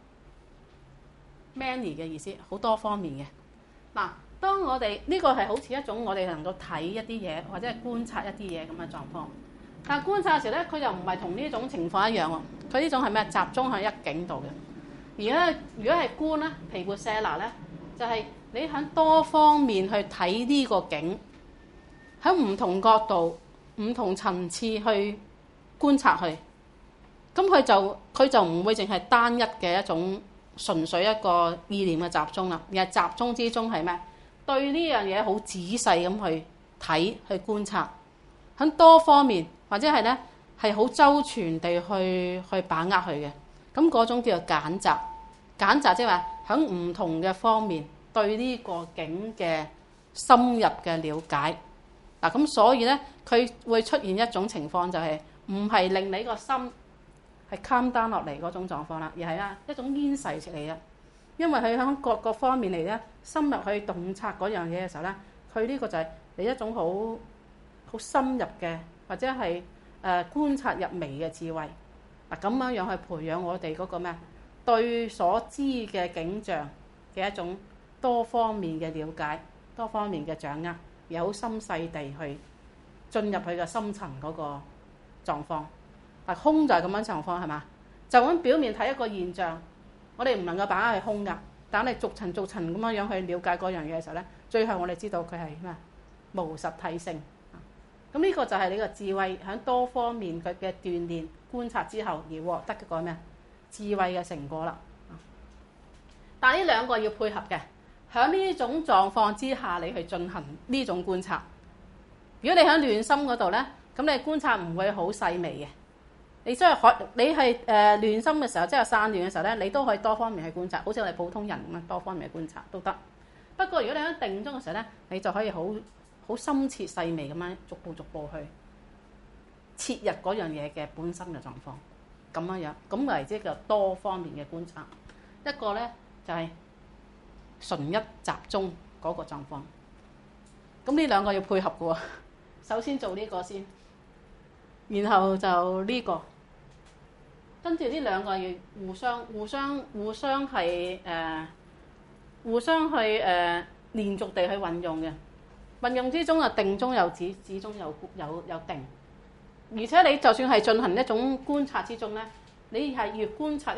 many 嘅意思，好多方面嘅。嗱，當我哋呢個係好似一種我哋能夠睇一啲嘢，或者係觀察一啲嘢咁嘅狀況。但係觀察嘅時候咧，佢又唔係同呢種情況一樣喎。佢呢種係咩？集中喺一境度嘅。而咧，如果係觀咧，毗缽舍那咧，就係你喺多方面去睇呢個景，喺唔同角度、唔同層次去觀察佢，咁佢就唔會淨係單一嘅一種純粹一個意念嘅集中啦，而係集中之中係咩？對呢樣嘢好仔細咁去睇、去觀察，喺多方面或者係咧係好周全地去把握佢嘅，咁嗰種叫做揀擇。揀擇即係話喺唔同嘅方面。對呢個境嘅深入嘅了解，嗱咁所以咧，佢會出現一種情況，就係唔係令你個心係 calm down 落嚟嗰種狀況啦，而係一種煙逝嚟嘅。因為佢喺各個方面嚟咧，深入去洞察嗰樣嘢嘅時候咧，佢呢個就係你一種好深入嘅，或者係觀察入微嘅智慧。嗱咁樣去培養我哋嗰個咩對所知嘅景象嘅一種多方面嘅了解，多方面嘅掌握，又好心細地去進入佢嘅深層嗰個狀況。但空就係咁樣狀況係嘛？就咁表面睇一個現象，我哋唔能夠把握係空㗎。但係你逐層逐層咁樣去了解嗰樣嘢嘅時候咧，最後我哋知道佢係咩？無實體性。咁呢個就係你個智慧喺多方面嘅鍛鍊觀察之後而獲得嘅個咩？智慧嘅成果啦。但係呢兩個要配合嘅。喺呢種狀況之下，你去進行呢種觀察。如果你喺亂心嗰度咧，咁你觀察唔會好細微嘅。你即係你係亂心嘅時候，即係散亂嘅時候咧，你都可以多方面去觀察，好似我哋普通人咁樣多方面去觀察都得。不過如果你喺定中嘅時候咧，你就可以好深切細微咁樣逐步去切入嗰樣嘢嘅本身嘅狀況，咁樣咁為之叫多方面嘅觀察。一個咧就係純一集中嗰個狀況，咁呢兩個要配合嘅喎。首先做呢個先，然後就呢個，跟住呢兩個要互相係互相去連續地去運用嘅。運用之中啊，定中有止，止中有定。而且你就算係進行一種觀察之中咧，你係越觀察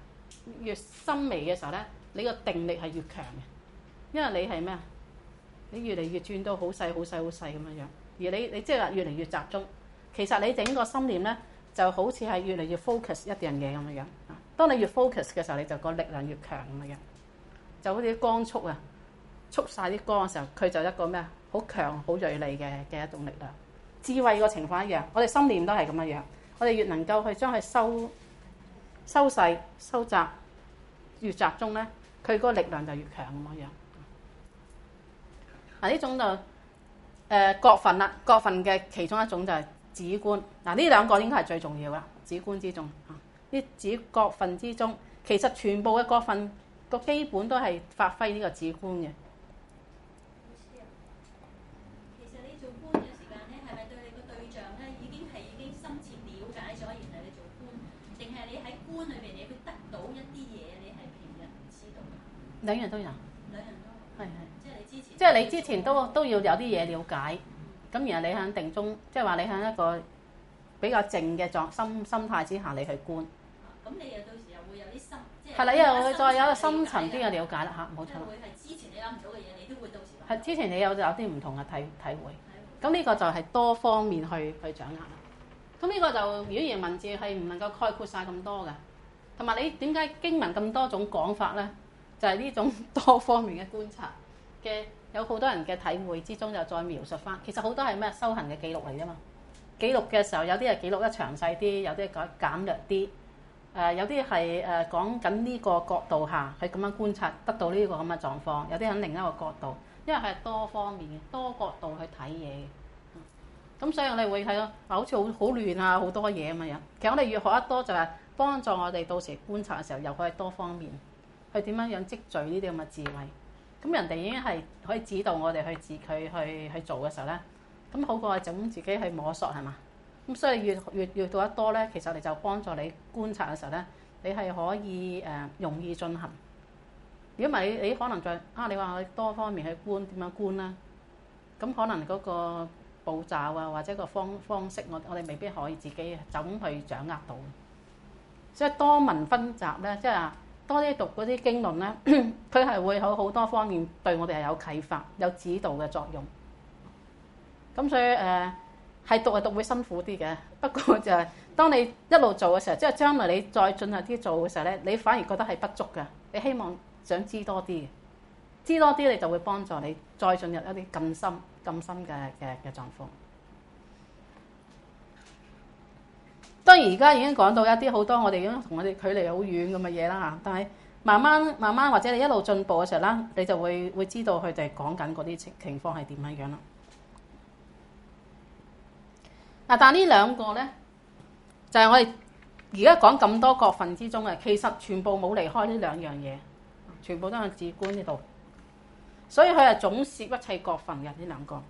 越深微嘅時候咧，你個定力係越強嘅，因為你係咩啊？ 你越嚟越轉到好細好細好細咁樣樣，而你即係話越嚟越集中。其實你整個心念咧就好似係越嚟越 focus 一樣嘢咁樣樣。當你越 focus 嘅時候，你就個力量越強咁樣樣。就好似啲光束啊，束晒啲光嘅時候，佢就一個咩啊？好強好鋭利嘅一種力量。智慧個情況一樣，我哋心念都係咁樣樣。我哋越能夠去將佢收細收窄，越集中咧，佢嗰個力量就越強咁樣。嗱呢種就覺分啦，覺分嘅其中一種就係止觀。嗱呢兩個應該係最重要啦，止觀之中啊，呢止覺分之中，其實全部嘅覺分個基本都係發揮呢個止觀嘅。 其實你做觀嘅時間咧，係咪對你個對象咧已經深切了解咗，然後你做觀，定係你喺觀裏邊你會得到一啲嘢，你係平日唔知道？ 兩樣都有。 兩樣都係。即係你之前都要有啲嘢了解，咁然後你喺定中，即係話你喺一個比較靜嘅心態之下，你去觀。咁你又到時又會有啲深，即係係啦，又會再有一個深層啲嘅了解啦嚇，冇錯。會係之前你諗唔到嘅嘢，你都會到時係之前你有啲唔同嘅體會。咁呢個就係多方面去掌握啦。咁呢個就語言文字係唔能夠概括晒咁多嘅，同埋你點解經文咁多種講法咧？就係呢種多方面嘅觀察嘅。有好多人嘅體會之中，就再描述翻。其實好多係咩修行嘅記錄嚟啫嘛。記錄嘅時候，有啲係記錄得詳細啲，有啲係簡略啲。有啲係講緊呢個角度下，去咁樣觀察得到呢個咁嘅狀況。有啲喺另一個角度，因為係多方面嘅、多角度去睇嘢嘅。咁所以我哋會睇到好似好亂啊，好多嘢咁樣。其實我哋越學得多，就係幫助我哋到時觀察嘅時候，又可以多方面去點樣積聚呢啲咁嘅智慧。咁人哋已經係可以指導我哋去做嘅時候咧，咁好過就咁自己去摸索係嘛？咁所以越做得多咧，其實你就幫助你觀察嘅時候咧，你係可以容易進行。如果唔係你可能你話我多方面去觀點樣觀啦，咁可能嗰個步驟啊或者個方式，我哋未必可以自己就咁去掌握到。所以多聞分集咧，即係多啲讀嗰啲經論咧，佢係會有好多方面對我哋係有啟發、有指導嘅作用。咁所以係讀會辛苦啲嘅，不過就係當你一路做嘅時候，即係將來你再進行啲做嘅時候咧，你反而覺得係不足嘅。你希望想知多啲，知多啲你就會幫助你再進入一啲更深嘅狀況。當然而家已經講到一啲好多我哋已經同我哋距離好遠咁嘅嘢啦嚇，但係慢慢或者你一路進步嘅時候啦，你就會知道佢哋講緊嗰啲情況係點樣樣啦。嗱，但係呢兩個咧，就係我哋而家講咁多覺分之中嘅，其實全部冇離開呢兩樣嘢，全部都係止觀呢度，所以佢係總攝一切覺分嘅呢兩個。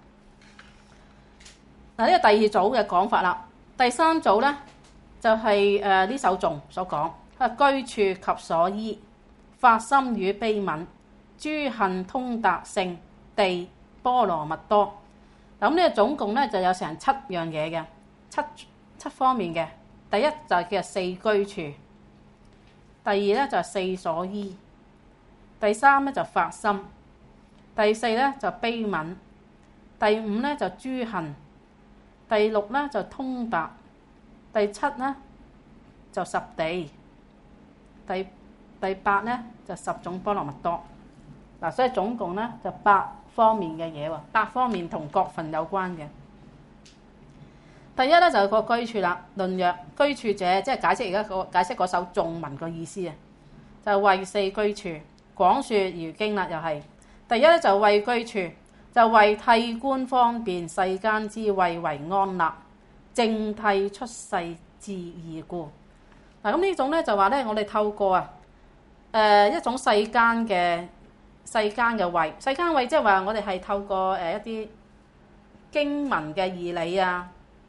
嗱，呢個第二組嘅講法啦，第三組咧。就係呢首頌所講，居處及所依，發心與悲憫，諸行通達性，地波羅蜜多。咁呢個總共咧就有成7樣嘢嘅，七方面嘅。第一就係叫四居處，第二咧就係四所依，第三咧就發心，第四咧就悲憫，第五咧就諸行，第六咧就通達。第七咧就十地，第八咧就10種波羅蜜多。嗱，所以總共咧就8方面嘅嘢喎，8方面同覺分有關嘅。第一咧就係個居處啦，論曰居處者，即係解釋嗰首頌文個意思啊，就係為四居處廣説如經啦，又係第一咧就為居處，就為替觀方便世間之謂為安立。正替出世之義故。嗱，咁呢種咧就話咧，我哋透過一種世間嘅慧，世間慧即係話我哋係透過一啲經文嘅義理啊，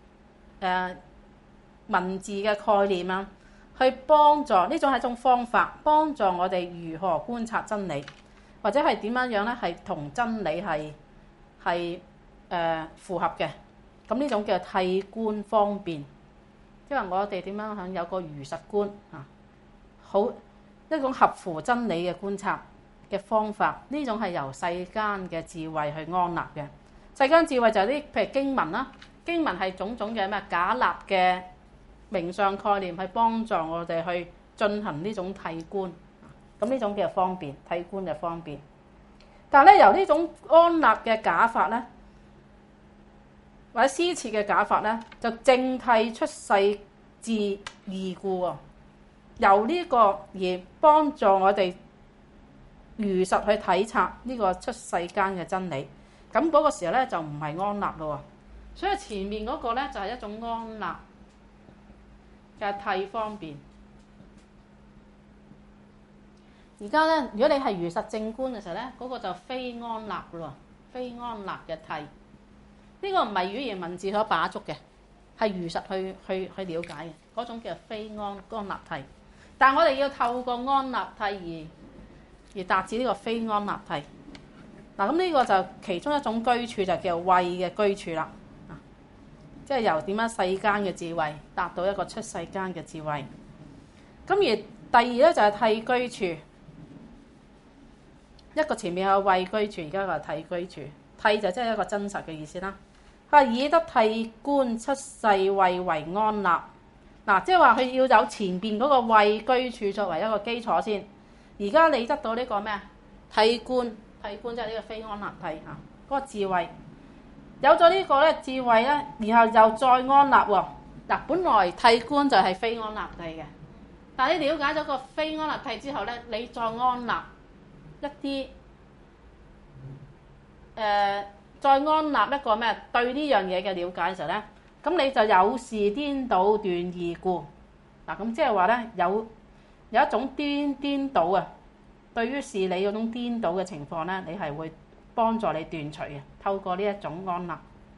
文字嘅概念啊，去幫助呢種係一種方法，幫助我哋如何觀察真理，或者係點樣樣咧係同真理係符合嘅。咁呢種叫替觀方便，即係我哋點樣響有個如實觀啊，好一種合乎真理嘅觀察， 嘅方法，呢種係由世間嘅智慧去安立嘅。世間智慧就係啲譬如經文啦，經文係種種嘅咩假立嘅名相概念，去幫助我哋去進行呢種諦觀。咁呢種叫方便，諦觀就方便。但係咧，由呢種安立嘅假法咧，或者施設嘅假法咧，就正諦出世自異故喎。由呢個而幫助我哋如實去體察呢個出世間嘅真理。咁嗰個時候咧就唔係安立咯。所以前面嗰個咧就係一種安立嘅諦方便。而家咧，如果你係如實正觀嘅時候咧，嗰個就非安立咯，非安立嘅諦。呢個唔係語言文字所把捉嘅，係如實去了解嘅嗰種叫非安立諦。但係我哋要透過安立諦而達至呢個非安立諦。嗱，咁呢個就其中一種居處就叫慧嘅居處啦。即係由點樣世間嘅智慧達到一個出世間嘅智慧。咁而第二咧就係諦居處。一個前面有慧居處，而家個係諦居處。諦就即係一個真實嘅意思啦。佢話以得諦觀出世慧為安立。嗱，即係話佢要有前邊嗰個慧居處作為一個基礎先。而家你得到呢個咩啊？諦觀，諦觀即係呢個非安立諦嚇，嗰個智慧。有咗呢個咧智慧咧，然後又再安立喎。嗱，本來諦觀就係非安立諦嘅，但係你了解咗個非安立諦之後咧，你再安立一啲再安立一個咩對呢樣嘢嘅了解嘅時候咧，咁你就有事顛倒斷異故。嗱，咁即係話咧有一種顛倒啊，對於事理嗰種顛倒嘅情況咧，你係會幫助你斷除嘅，透過呢一種安立。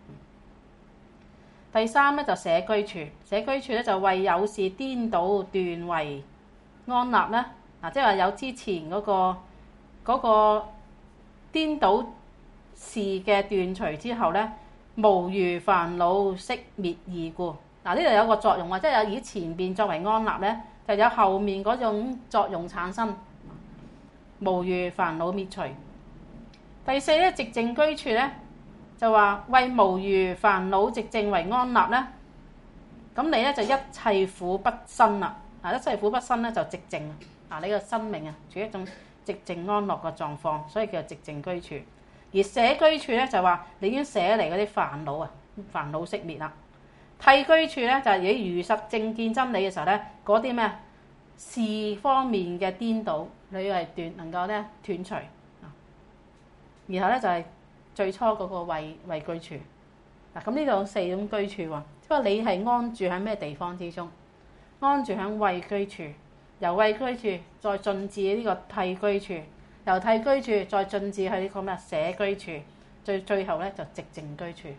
第三咧就捨居處，捨居處咧就為有事顛倒斷為安立咧。嗱，即係話有之前嗰個顛倒事嘅斷除之後咧，無餘煩惱息滅異故。嗱，呢度有個作用啊，即係有以前邊作為安立咧，就有後面嗰種作用產生，無餘煩惱滅除。第四咧，寂靜居處咧，就話為無餘煩惱寂靜為安立咧，咁你咧就一切苦不生啦。嗱，一切苦不生咧就寂靜啊，你個生命啊處於一種寂靜安樂嘅狀況，所以叫做寂靜居處。而捨居處咧就話你已經捨離嗰啲煩惱啊，煩惱息滅啦。諦居處咧就係你如實正見真理嘅時候咧，嗰啲咩事方面嘅顛倒，你係能夠咧斷除。然後咧就係最初嗰個慧居處。嗱，咁呢度四種居處喎，即係你係安住喺咩地方之中？安住喺慧居處，由慧居處再進至呢個諦居處，由諦居處再進至去呢個咩捨居處，最後咧就寂靜居處。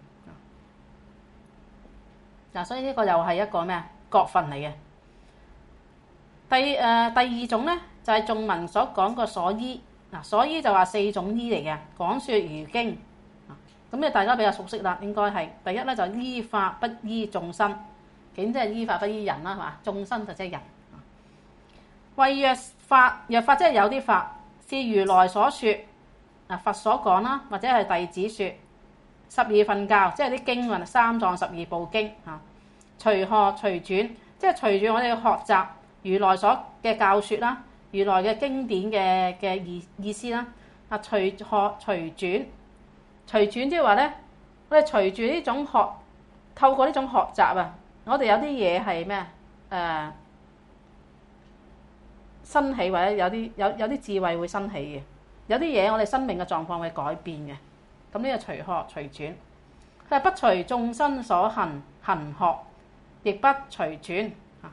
嗱，所以呢個又係一個咩覺分嚟嘅。第二種咧就係頌文所講個所依。嗱，所依就話四種依嚟嘅，講說如經。咁你大家比較熟悉啦，應該係第一咧就依法不依眾生，咁即係依法不依人啦，係嘛？眾生就即係人。謂若法，若法即係有啲法是如來所說，佛所講啦，或者係弟子說。十二分教即係啲經文，三藏十二部經嚇。隨學隨轉，即係隨住我哋學習如來所嘅教説啦，如來嘅經典嘅意思啦。隨學隨轉，隨轉即係話咧，我哋隨住呢種學，透過呢種學習啊，我哋有啲嘢係咩生起，或者有啲智慧會生起嘅，有啲嘢我哋生命嘅狀況會改變嘅。咁呢個隨學隨轉，佢係不隨眾生所行學，亦不隨轉。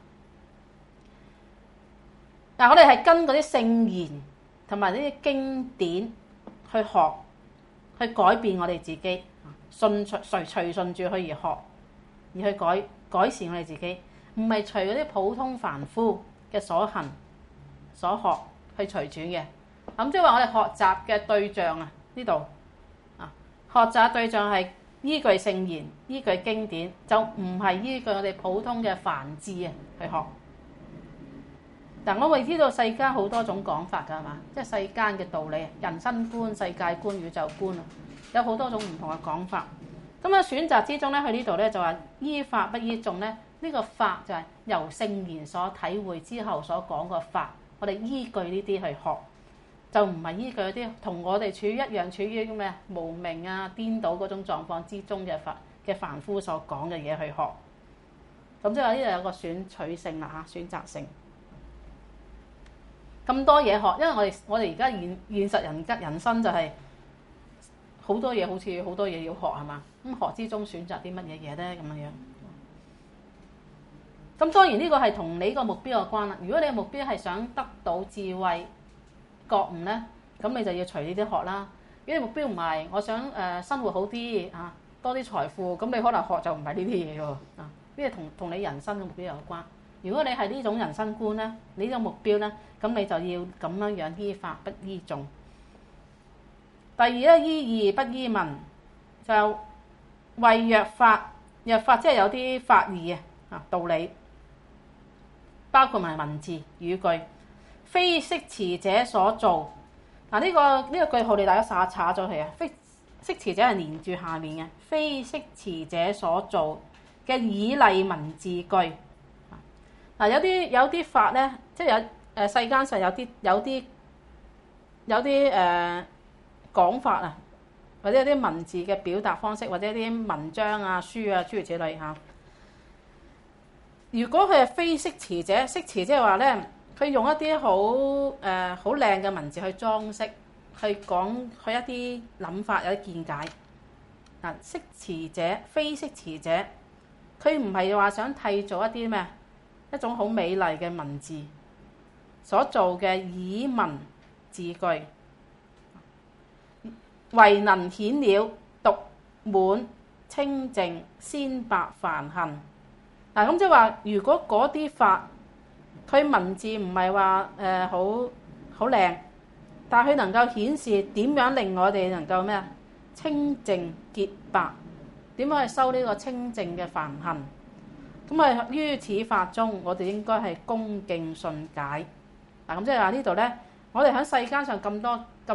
嗱，我哋係跟嗰啲聖言同埋呢啲經典去學，去改變我哋自己，隨順住去而學，而去改善我哋自己，唔係隨嗰啲普通凡夫嘅所行所學去隨轉嘅。咁即係話我哋學習嘅對象啊，呢度學習對象係依據聖言、依據經典，就唔係依據我哋普通嘅凡智啊去學。 嗱，我哋知道世間好多種講法㗎，係嘛？即係世間嘅道理、人生觀、世界觀、宇宙觀啊，有好多種唔同嘅講法。咁喺選擇之中咧，佢呢度咧就話依法不依眾咧。呢個法就係由聖賢所體會之後所講個法，我哋依據呢啲去學，就唔係依據嗰啲同我哋處於一樣處於咩無明啊、顛倒嗰種狀況之中嘅凡夫所講嘅嘢去學。咁即係話呢度有個選取性啦嚇，選擇性。咁多嘢學，因為我哋而家現實人生就係好多嘢，好似好多嘢要學係嘛？咁學之中選擇啲乜嘢嘢咧咁樣樣。咁當然呢個係同你個目標有關啦。如果你嘅目標係想得到智慧覺悟咧，咁你就要隨呢啲學啦。如果你目標唔係，我想生活好啲啊，多啲財富，咁你可能學就唔係呢啲嘢喎啊。呢啲同你人生嘅目標有關。如果你係呢種人生觀咧，你呢個目標咧，咁你就要咁樣樣依法不依眾。第二咧，依義不依文，就為若法，若法即係有啲法義啊道理。包括埋文字語句，非識持者所造。嗱，呢個句號你大家查咗佢啊。非識持者係連住下面嘅，非識持者所造嘅以例文字句。嗱，有啲法咧，即係世間上有啲講法啊，或者有啲文字嘅表達方式，或者啲文章啊、書啊諸如此類嚇。如果佢係非識持者，識持即係話咧，佢用一啲好靚嘅文字去裝飾，去講佢一啲諗法、有啲見解。嗱，識持者、非識持者，佢唔係話想締造一啲咩一種好美麗嘅文字所做嘅以文字句，唯能顯了獨滿清淨先白梵行。嗱，咁即係話，如果嗰啲法佢文字唔係話好靚，但係佢能夠顯示點樣令我哋能夠咩啊清淨潔白，點樣去修呢個清淨嘅梵行。咁啊，於此法中，我哋應該係恭敬信解。嗱，咁即係話呢度咧，我哋喺世間上咁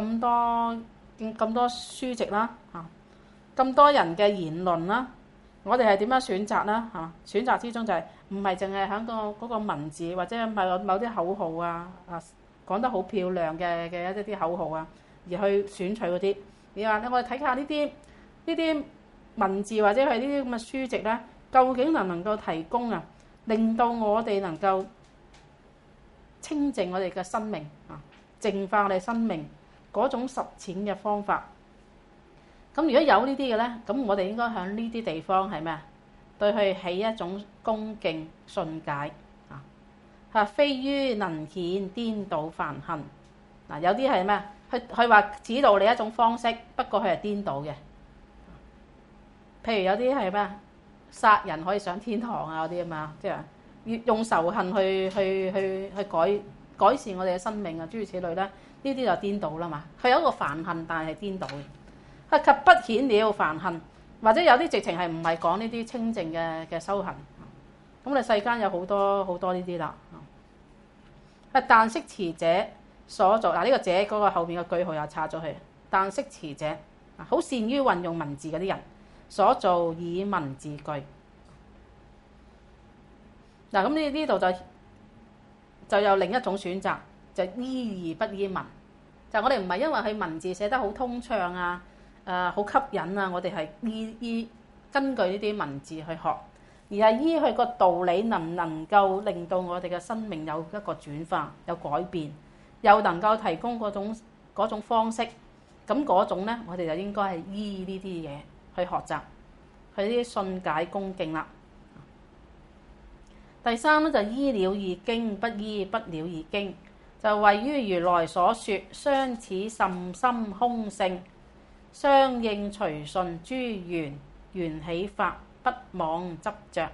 多書籍啦，嚇咁多人嘅言論啦。我哋係點樣選擇啦？嚇，選擇之中就係唔係淨係喺嗰個文字，或者係某啲口號啊講得好漂亮嘅一啲口號啊，而去選取嗰啲。你話我哋睇下呢啲文字或者係呢啲咁嘅書籍咧，究竟能唔能夠提供啊，令到我哋能夠清淨我哋嘅生命啊，淨化我哋生命嗰種實踐嘅方法。咁如果有呢啲嘅咧，咁我哋應該喺呢啲地方係咩啊？對佢起一種恭敬信解啊！非於能顯顛倒梵行。嗱，有啲係咩？佢話指導你一種方式，不過佢係顛倒嘅。譬如有啲係咩？殺人可以上天堂啊嗰啲啊嘛，即係用仇恨去改善我哋嘅生命啊，諸如此類咧，呢啲就顛倒啦嘛。佢有一個梵行，但係顛倒嘅。及不顯了梵行，或者有啲直情係唔係講呢啲清淨嘅修行。咁你世間有好多呢啲啦。但識持者所造，嗱，呢個者嗰個後面嘅句號又插咗去。但識持者好善於運用文字嗰啲人所造以文字句。嗱，咁呢度就有另一種選擇，就依義不依文。就我哋唔係因為佢文字寫得好通暢啊。好吸引啊！我哋係根據呢啲文字去學，而係依佢個道理能唔能夠令到我哋嘅生命有一個轉化、有改變，又能夠提供嗰種方式，咁嗰種咧，我哋就應該係依呢啲嘢去學習，去呢啲信解恭敬啦。第三咧就依了義經，不依不了義經，就位於如來所說，相似甚深空性。相應隨順諸緣起法，不妄執着。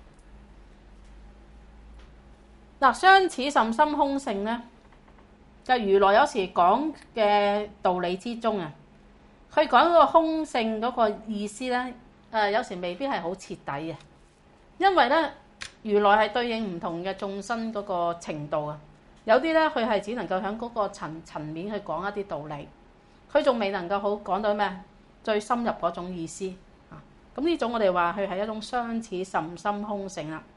嗱，相似甚深空性咧，就如來有時講嘅道理之中啊，佢講嗰個空性嗰個意思咧，有時未必係好徹底嘅，因為咧如來係對應唔同嘅眾生嗰個程度啊。 有啲咧佢係只能夠喺嗰個層面去講一啲道理，佢仲未能夠好講到咩最深入嗰種意思啊。咁呢種我哋話佢係一種相似甚深空性啦，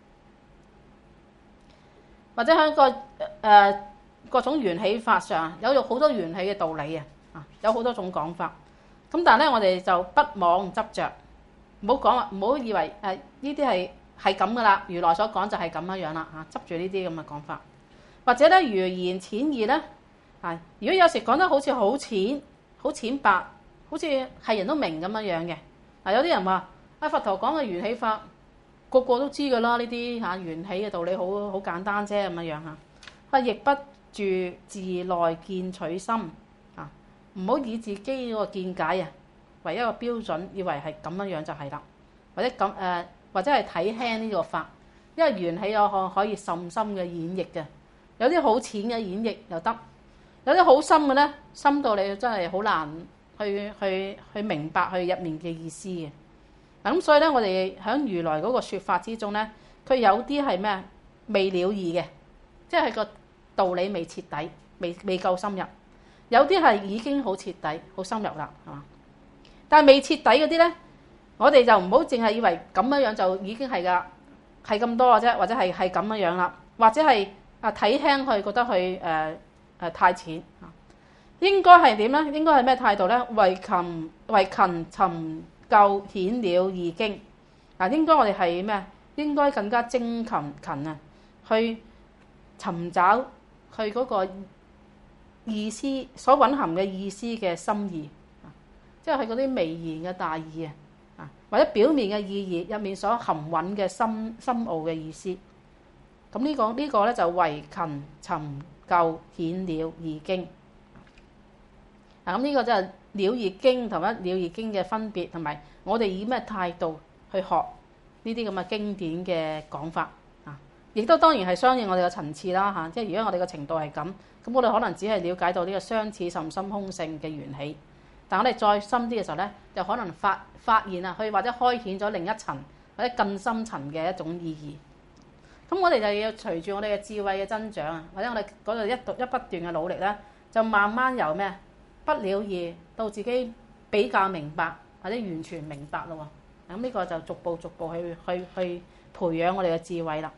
或者喺個各種緣起法上有好多緣起嘅道理啊，有好多種講法。咁但係咧，我哋就不妄執着，唔好講話，唔好以為呢啲係咁噶啦，如來所講就係咁樣樣啦嚇，執住呢啲咁嘅講法，或者咧如言淺義咧，如果有時講得好似好淺、好淺白，好似係人都明咁樣樣嘅。有啲人話佛陀講嘅緣起法，個個都知噶啦，呢啲緣起嘅道理好簡單啫咁樣樣嚇。亦不住自內見取心啊，唔好以自己嗰個見解為一個標準，以為係咁樣樣就係啦，或者咁或者係睇輕呢個法，因為緣起有可以甚深嘅演繹嘅，有啲好淺嘅演繹又得，有啲好深嘅咧，深到你真係好難去明白佢入面嘅意思嘅。咁所以咧，我哋喺如來嗰個説法之中咧，佢有啲係咩未了義嘅，即係個道理未徹底，未夠深入；有啲係已經好徹底、好深入啦，係嘛？但係未徹底嗰啲咧，我哋就唔好淨係以為咁樣樣就已經係㗎，係咁多嘅啫，或者係咁樣樣啦，或者係睇輕佢，覺得佢太淺。應該係點咧？應該係咩態度咧？為勤尋究顯了義經。應該我哋係咩？應該更加精勤去尋找佢嗰個意思所蘊含嘅意思嘅心意，即係佢嗰啲微言嘅大意啊，或者表面嘅意義入面所含蘊嘅深奧嘅意思。咁呢個咧就為勤尋究顯了義經。咁呢個就係了義經同埋了義經嘅分別，同埋我哋以咩態度去學呢啲咁嘅經典嘅講法啊，亦都當然係相應我哋嘅層次啦嚇。即係如果我哋嘅程度係咁我哋可能只係了解到呢個相似甚深空性嘅緣起，但我哋再深啲嘅時候咧，就可能發現去或者開顯咗另一層或者更深層嘅一種意義。咁我哋就要隨住我哋嘅智慧嘅增長啊，或者我哋嗰度一不斷嘅努力咧，就慢慢由咩不了義到自己比較明白或者完全明白咯。咁呢個就逐步去培養我哋嘅智慧啦。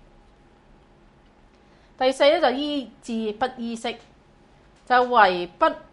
第四咧就依智不依識，就為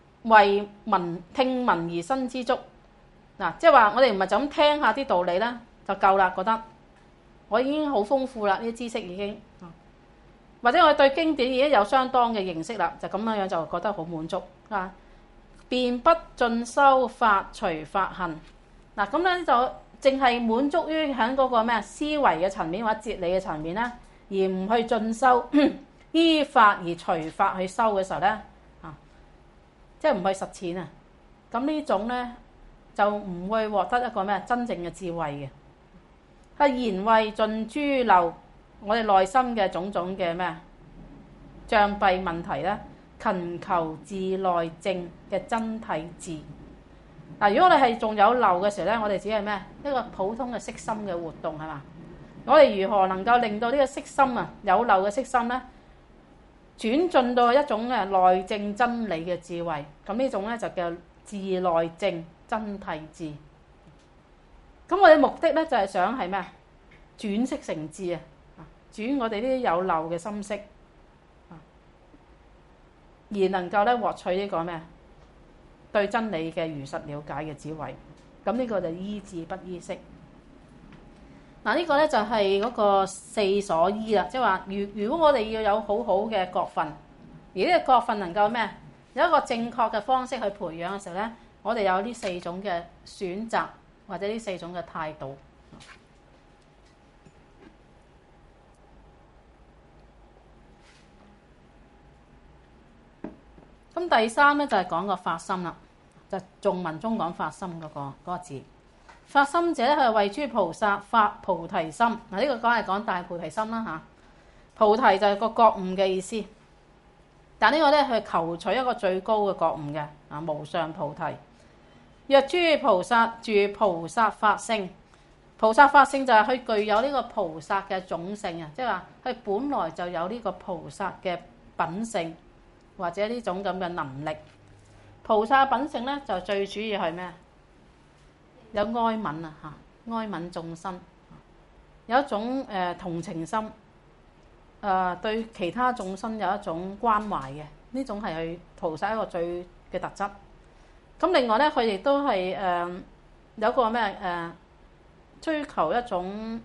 聽聞而生知足。即係話我哋唔係就咁聽下啲道理咧就夠啦，覺得我已經好豐富啦，呢啲知識已經，或者我對經典已經有相當嘅認識啦，就咁樣就覺得好滿足啊。便不進修法隨法行。咁咧就淨係滿足於喺嗰個咩思維嘅層面或者哲理嘅層面咧，而唔去進修依法而隨法去修嘅時候咧，即係唔去實踐啊。咁呢種咧就唔會獲得一個咩真正嘅智慧嘅。言為盡諸漏，我哋內心嘅種種嘅咩障蔽問題咧，勤求自內證嘅真體智。如果我哋係仲有漏嘅時候咧，我哋只係咩一個普通嘅色心嘅活動係嘛？我哋如何能夠令到呢個色心有漏嘅色心咧轉進到一種內證真理嘅智慧？咁呢種咧就叫自內證真體智。咁我哋目的咧就係想係咩轉識成智啊，轉我哋呢啲有漏嘅心識，而能夠咧獲取呢個咩對真理嘅如實了解嘅智慧。咁呢個就依智不依識。呢個咧就係嗰個四所依啦，即係話如果我哋要有好好嘅覺分，而呢個覺分能夠咩有一個正確嘅方式去培養嘅時候咧，我哋有呢四種嘅選擇或者呢四種嘅態度。咁第三咧就係講個發心啦，就頌文中講發心嗰個字。發心者咧係為諸菩薩發菩提心。呢個講係講大菩提心啦嚇。菩提就係個覺悟嘅意思，但呢個咧係求取一個最高嘅覺悟嘅無上菩提。若諸菩薩住菩薩法性，菩薩法性就係佢具有呢個菩薩嘅種性啊，即係話佢本來就有呢個菩薩嘅品性或者呢種咁嘅能力。菩薩品性咧就最主要係咩？有哀憫啊嚇，哀憫眾生，有一種同情心，對其他眾生有一種關懷嘅，呢種係佢菩薩一個最嘅特質。咁另外咧，佢亦都係有個咩追求一種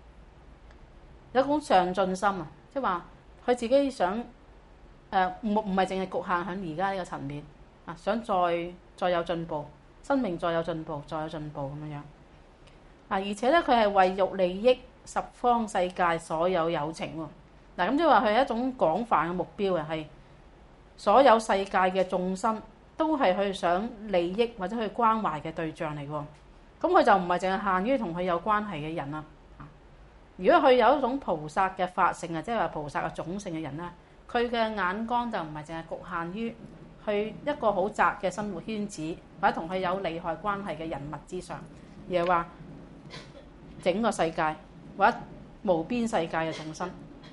上進心啊，即係話佢自己想唔係淨係局限喺而家呢個層面啊，想再有進步，生命再有進步，再有進步咁樣樣啊。而且咧，佢係為欲利益十方世界所有有情喎。嗱，咁即係話佢係一種廣泛嘅目標啊，係所有世界嘅眾生都係佢想利益或者去關懷嘅對象嚟喎。咁佢就唔係淨係限於同佢有關係嘅人啦。如果佢有一種菩薩嘅法性啊，即係話菩薩嘅種性嘅人咧，佢嘅眼光就唔係淨係局限於去一個好窄嘅生活圈子，或者同佢有利害關係嘅人物之上，而係話整個世界或者無邊世界嘅眾生。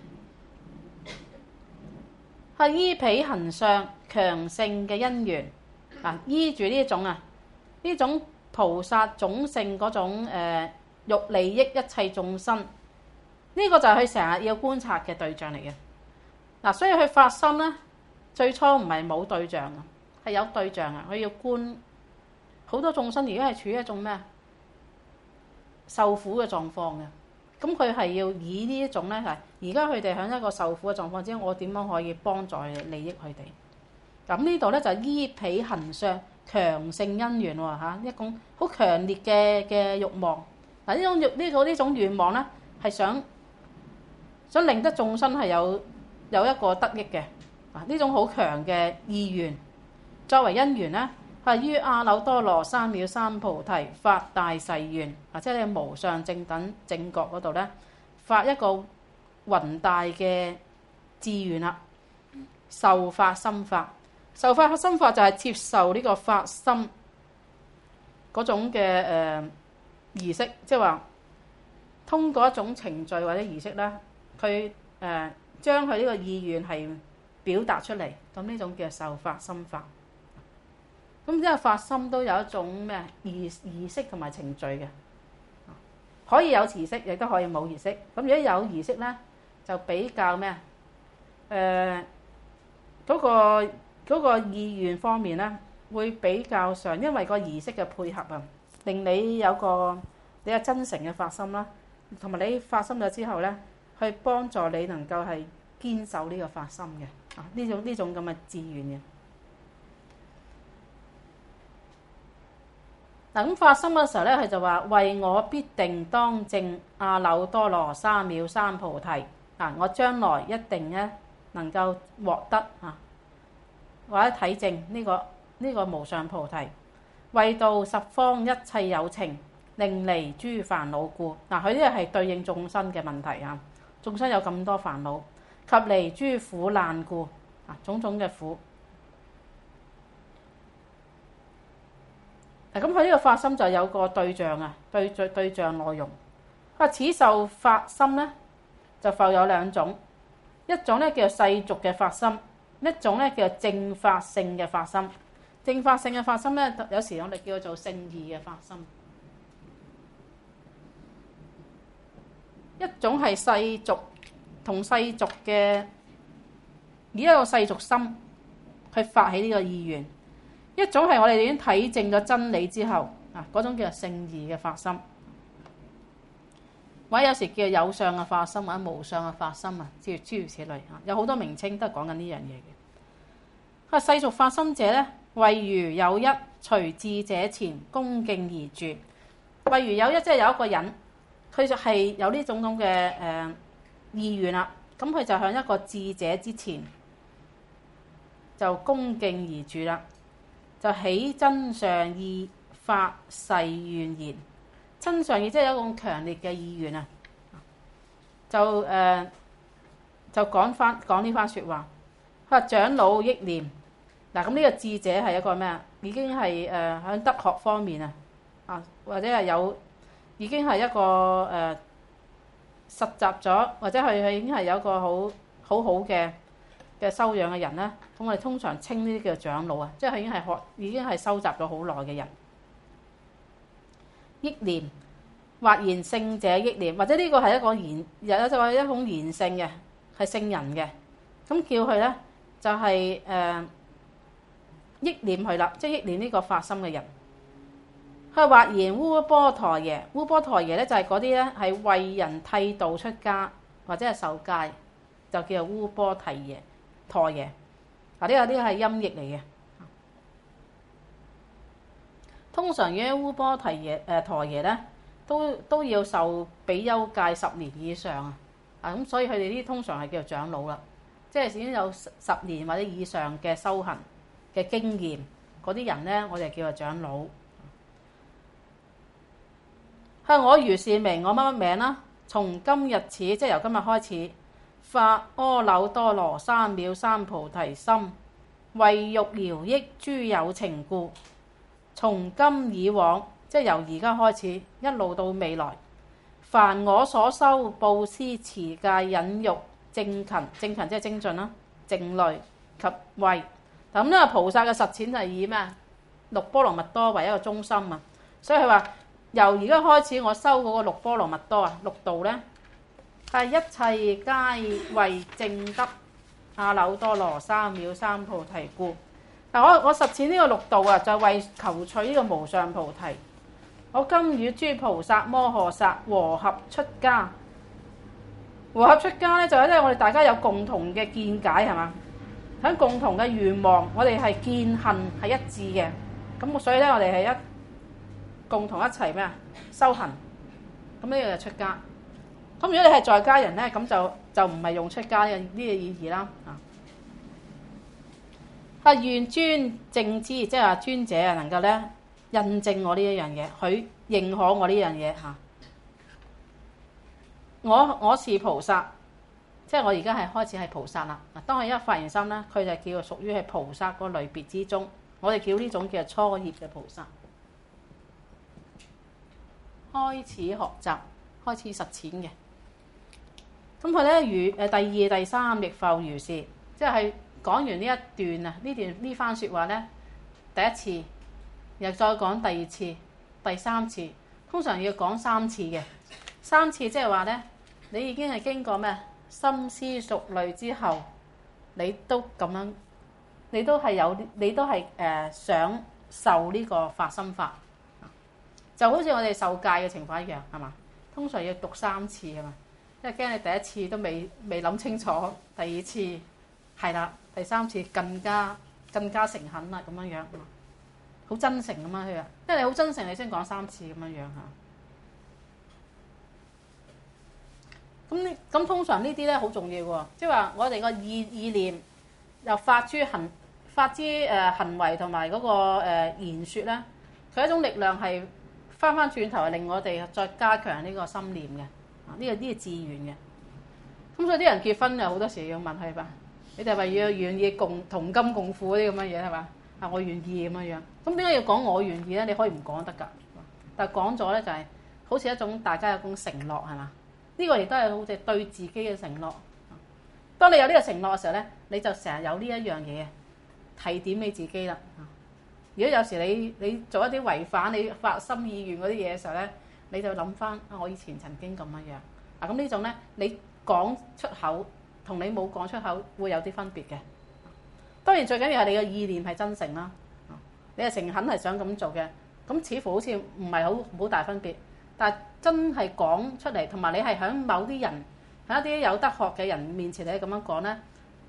係依彼行相強盛嘅因緣啊，依住呢種菩薩種性嗰種欲利益一切眾生，呢個就係佢成日要觀察嘅對象嚟嘅。嗱，所以佢發心咧，最初唔係冇對象啊，係有對象啊。佢要觀好多眾生，而家係處於一種咩受苦嘅狀況嘅。咁佢係要以呢一種咧，係而家佢哋喺一個受苦嘅狀況之下，我點樣可以幫助利益佢哋？咁呢度咧就依彼行相強盛因緣喎嚇，一種好強烈嘅慾望。嗱，呢種願望咧係想令得眾生係有一個得益嘅啊，呢種好強嘅意願作為因緣咧，係於阿耨多羅三藐三菩提發大誓願啊，即係無上正等正覺嗰度咧發一個宏大嘅志願啦。受發心法，受發心法就係接受呢個發心嗰種嘅儀式，即係話通過一種程序或者儀式咧，佢將佢呢個意願係表達出嚟，咁呢種叫受發心法。咁即係發心都有一種咩儀式同埋程序嘅，可以有儀式，亦都可以冇儀式。咁如果有儀式咧，就比較咩嗰個意願方面咧，會比較上，因為個儀式嘅配合啊，令你有真誠嘅發心啦，同埋你發心咗之後咧，去幫助你能夠係堅守呢個發心嘅啊，呢種咁嘅志願嘅。嗱，咁發心嘅時候咧，佢就話為我必定當證阿耨多羅三藐三菩提啊！我將來一定咧能夠獲得啊，或者體證呢個無上菩提，為度十方一切有情，令離諸煩惱故。嗱，佢呢個係對應眾生嘅問題啊！眾生有咁多煩惱，及離諸苦難故啊，種種嘅苦。咁佢呢個發心就有個對象啊，對象內容。此受發心咧就復有兩種，一種咧叫做世俗嘅發心，一種咧叫做正法性嘅發心。正法性嘅發心咧，有時我哋叫做聖義嘅發心。一種係世俗同世俗嘅，以一個世俗心去發起呢個意願。一種係我哋已經體證咗真理之後啊，嗰種叫做聖義嘅發心，或者有時叫做有相嘅發心或者無相嘅發心啊，諸如此類啊，有好多名稱都係講緊呢樣嘢嘅。世俗發心者咧，謂如有一隨智者前恭敬而住。謂如有一，即係有一個人，佢就係有呢種咁嘅意願啦，咁佢就向一個智者之前就恭敬而住啦。就起真上意發誓願言，真上意即係有一種強烈嘅意願啊！就講呢番説話。佢話長老憶念嗱，咁呢個智者係一個咩啊？已經係喺德學方面啊，或者係已經係一個實習咗，或者佢已經係有一個好嘅嘅修養嘅人咧，咁我哋通常稱呢啲叫長老啊，即係佢已經係收集咗好耐嘅人。憶念或言聖者憶念，或者呢個係一個有就係一種言性嘅，係聖人嘅，咁叫佢咧就係憶念佢啦，即係憶念呢個發心嘅人。佢或言烏波陀耶，烏波陀耶咧就係嗰啲咧係為人剃度出家或者係受戒，就叫做烏波提耶陀耶。嗱，呢個係音譯嚟嘅。通常嘅烏波提耶陀耶咧，都要受比丘戒10年以上啊！咁所以佢哋呢啲通常係叫做長老啦，即係已經有10年或者以上嘅修行嘅經驗嗰啲人咧，我哋叫做長老。係我如是名，我乜乜名啦？從今日始，即係由今日開始，發阿耨多羅三藐三菩提心，為欲饒益諸有情故。從今以往，即係由而家開始，一路到未來，凡我所修布施、持戒、忍辱、精勤即係精進啦、靜慮及慧。咁呢個菩薩嘅實踐就係以咩六波羅蜜多為一個中心啊。所以佢話由而家開始，我修嗰個六波羅蜜多啊，六度咧係一切皆為證得阿耨多羅三藐三菩提故。嗱，我實踐呢個六度啊，就係為求取呢個無上菩提。我今與諸菩薩摩訶薩和合出家。和合出家咧，就係因為我哋大家有共同嘅見解，係嘛？喺共同嘅願望，我哋係見行係一致嘅。咁所以咧，我哋係共同一齊咩啊？修行。咁呢個就出家。咁如果你係在家人咧，咁就唔係用出家呢個意義啦。啊，願尊正知，即係話尊者啊，能夠咧印證我呢一樣嘢，佢認可我呢樣嘢嚇。我是菩薩，即係我而家係開始係菩薩啦。嗱，當佢一發現心咧，佢就叫做屬於係菩薩個類別之中。我哋叫呢種叫做初業嘅菩薩，開始學習、開始實踐嘅。咁佢咧如第二、第三亦復如是，即係。講完呢一段啊，呢番説話咧，第一次又再講第二次、第三次，通常要講3次嘅。3次即係話咧，你已經係經過咩深思熟慮之後，你都咁樣，你都係想受呢個發心法，就好似我哋受戒嘅情況一樣，係嘛？通常要讀3次係嘛，因為驚你第一次都未諗清楚，第二次係啦。第三次更加誠懇啦，咁樣樣，好真誠咁樣去啊！因為你好真誠，你先講3次咁樣樣嚇。咁通常呢啲咧好重要喎，即係話我哋個意念又發諸行為同埋嗰個言説咧，佢一種力量係翻轉頭，令我哋再加強呢個心念嘅。呢個自願嘅。咁所以啲人結婚又好多時要問佢吧。你哋話要願意同甘共苦啲咁嘅嘢係嘛？啊，我願意咁樣樣。咁點解要講我願意咧？你可以唔講得㗎，但係講咗咧就係好似一種大家有種承諾係嘛？呢個亦都係好似對自己嘅承諾。當你有呢個承諾嘅時候咧，你就成日有呢一樣嘢提點你自己啦。如果有時你做一啲違反你發心意願嗰啲嘢嘅時候咧，你就諗翻我以前曾經咁樣樣。咁呢種咧，你講出口，同你冇講出口會有啲分別嘅。當然最緊要係你嘅意念係真誠啦，你係誠懇係想咁做嘅，咁似乎好似唔係好大分別。但係真係講出嚟，同埋你係喺某啲人喺一啲有德學嘅人面前你咁樣講咧，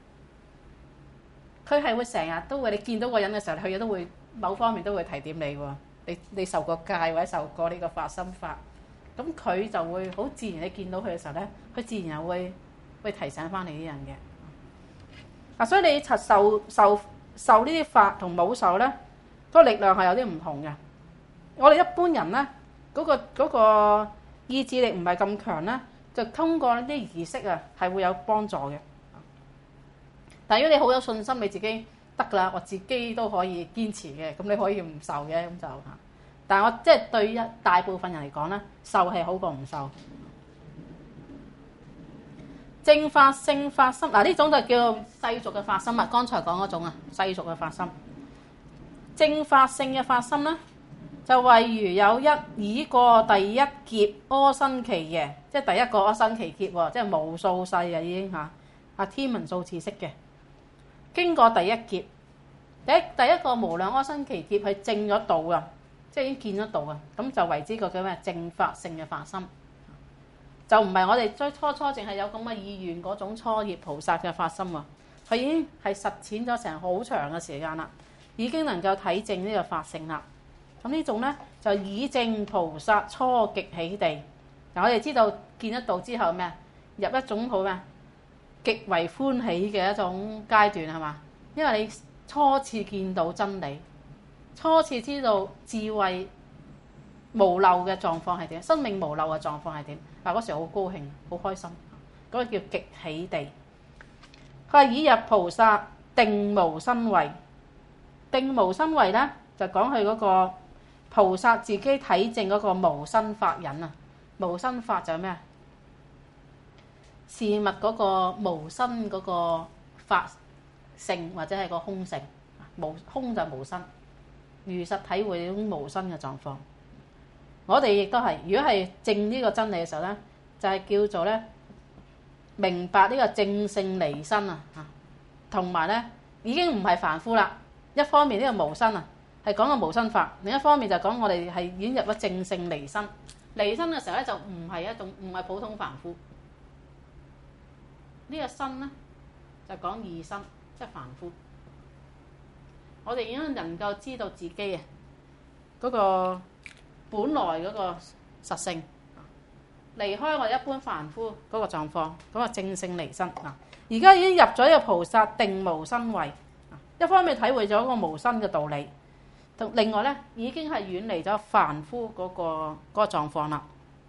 佢係會成日都會你見到個人嘅時候，佢亦都會某方面都會提點你喎。你受過戒或者受過呢個發心法，咁佢就會好自然。你見到佢嘅時候咧，佢自然又會提醒翻你呢樣嘢。所以你受呢啲法同冇受咧，個力量係有啲唔同嘅。我哋一般人咧，嗰個意志力唔係咁強咧，就通過呢啲儀式啊，係會有幫助嘅。但係如果你好有信心，你自己得㗎啦，我自己都可以堅持嘅，咁你可以唔受嘅，咁就嚇。但係我即係對大部分人嚟講咧，受係好過唔受。 正法性法心，嗱呢種就叫做世俗嘅法心啊。剛才講嗰種啊，世俗嘅法心。正法性嘅法心咧，就例如有已過第一劫阿僧祇嘅，即係第一個阿僧祇劫喎，即係無數世啊已經嚇天文數字識嘅。經過第一劫，第一個無量阿僧祇劫係證咗道啊，即係已經見咗道啊，咁就為之個叫咩正法性嘅法心。就唔係我哋最初淨係有咁嘅意願嗰種初業菩薩嘅法心喎，佢已經係實踐咗成好長嘅時間啦，已經能夠體證呢個法性啦。咁呢種咧就已證菩薩初極喜地。嗱，我哋知道見得道之後咩？入一種好咩？極為歡喜嘅一種階段係嘛？因為你初次見到真理，初次知道智慧無漏嘅狀況係點，生命無漏嘅狀況係點。嗱，嗰時好高興，好開心，嗰個叫極喜地。佢話已入菩薩定無生慧，定無生慧咧就講佢嗰個菩薩自己體證嗰個無生法忍啊。無生法就係咩啊？事物嗰個無生嗰個法性或者係個空性，無空就無生，如實體會呢種無生嘅狀況。我哋亦都係，如果係證呢個真理嘅時候咧，就係叫做咧明白呢個正性離身啊，同埋咧已經唔係凡夫啦。一方面呢個無生啊，係講個無生法；另一方面就講我哋係已經入咗正性離身。離身嘅時候咧，就唔係一種唔係普通凡夫。呢個身咧就講異身，即係凡夫。我哋已經能夠知道自己啊嗰個本來嗰個實性，離開我哋一般凡夫嗰個狀況，嗰個正性離身嗱。而家已經入咗一個菩薩定無生慧，一方面體會咗個無生嘅道理，同另外咧已經係遠離咗凡夫嗰個狀況啦。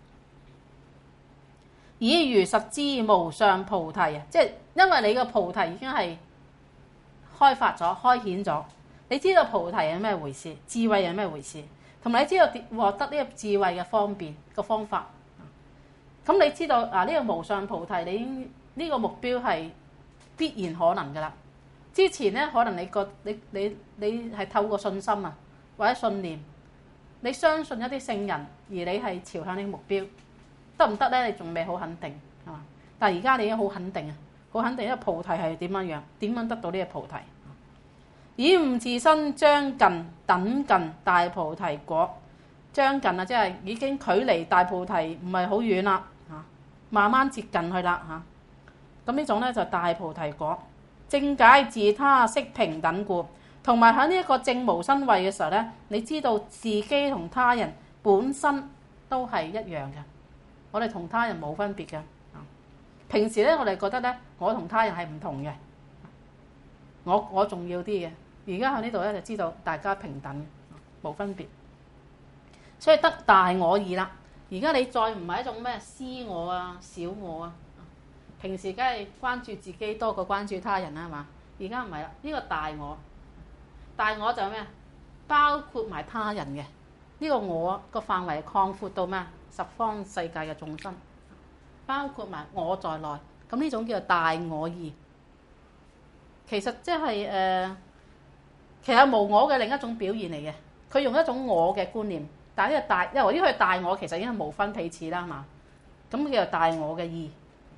已如實知無上菩提啊，即係因為你個菩提已經係開發咗、開顯咗，你知道菩提係咩回事，智慧係咩回事，同埋你知道獲得呢個智慧嘅方便個方法。咁你知道呢個無上菩提，你呢個目標係必然可能噶啦。之前咧可能你係透過信心啊或者信念，你相信一啲聖人，而你係朝向呢個目標。得唔得咧？你仲未好肯定係嘛？但係而家你已經好肯定啊，好肯定，因為菩提係點樣得到呢個菩提？以悟自身將近等近大菩提果，將近啊，即係已經距離大菩提唔係好遠啦嚇，慢慢接近去啦嚇。咁呢種咧就大菩提果，正解自他識平等故，同埋喺呢一個正無生慧嘅時候咧，你知道自己同他人本身都係一樣嘅。我哋同他人冇分別嘅。平時咧，我哋覺得咧，我同他人係唔同嘅，我重要啲嘅。而家喺呢度咧，就知道大家平等，冇分別，所以得大我義啦。而家你再唔係一種咩私我啊、小我啊，平時梗係關注自己多過關注他人啦，係嘛？而家唔係啦，呢個大我，大我就係咩？包括埋他人嘅呢個我個範圍擴闊到咩？十方世界嘅眾生，包括埋我在內，咁呢種叫做大我義。其實即係其實無我嘅另一種表現嚟嘅。佢用一種我嘅觀念，但係呢個大，因為佢大我其實已經係無分彼此啦嘛。咁叫做大我嘅義。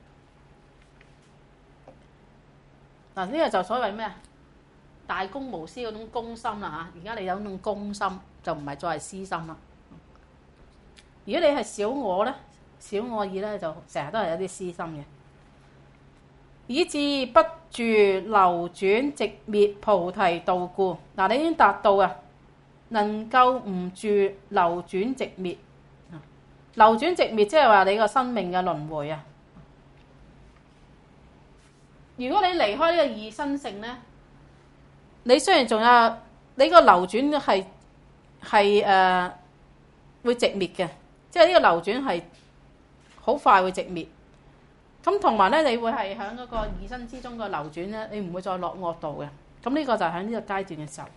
嗱，呢個就所謂咩？大公無私嗰種公心啦嚇。而家你有嗰種公心，就唔係再係私心啦。如果你係小我咧，小我義咧就成日都係有啲私心嘅。以至不住流轉直滅菩提道故，嗱，你已經達到啊，能夠唔住流轉直滅。流轉直滅即係話你個生命嘅輪迴啊。如果你離開呢個異生性咧，你雖然仲有你個流轉係會直滅嘅。即係呢個流轉係好快會直滅，咁同埋咧，你會係喺嗰個異生之中個流轉咧，你唔會再落惡道嘅。咁呢個就係喺呢個階段嘅時候，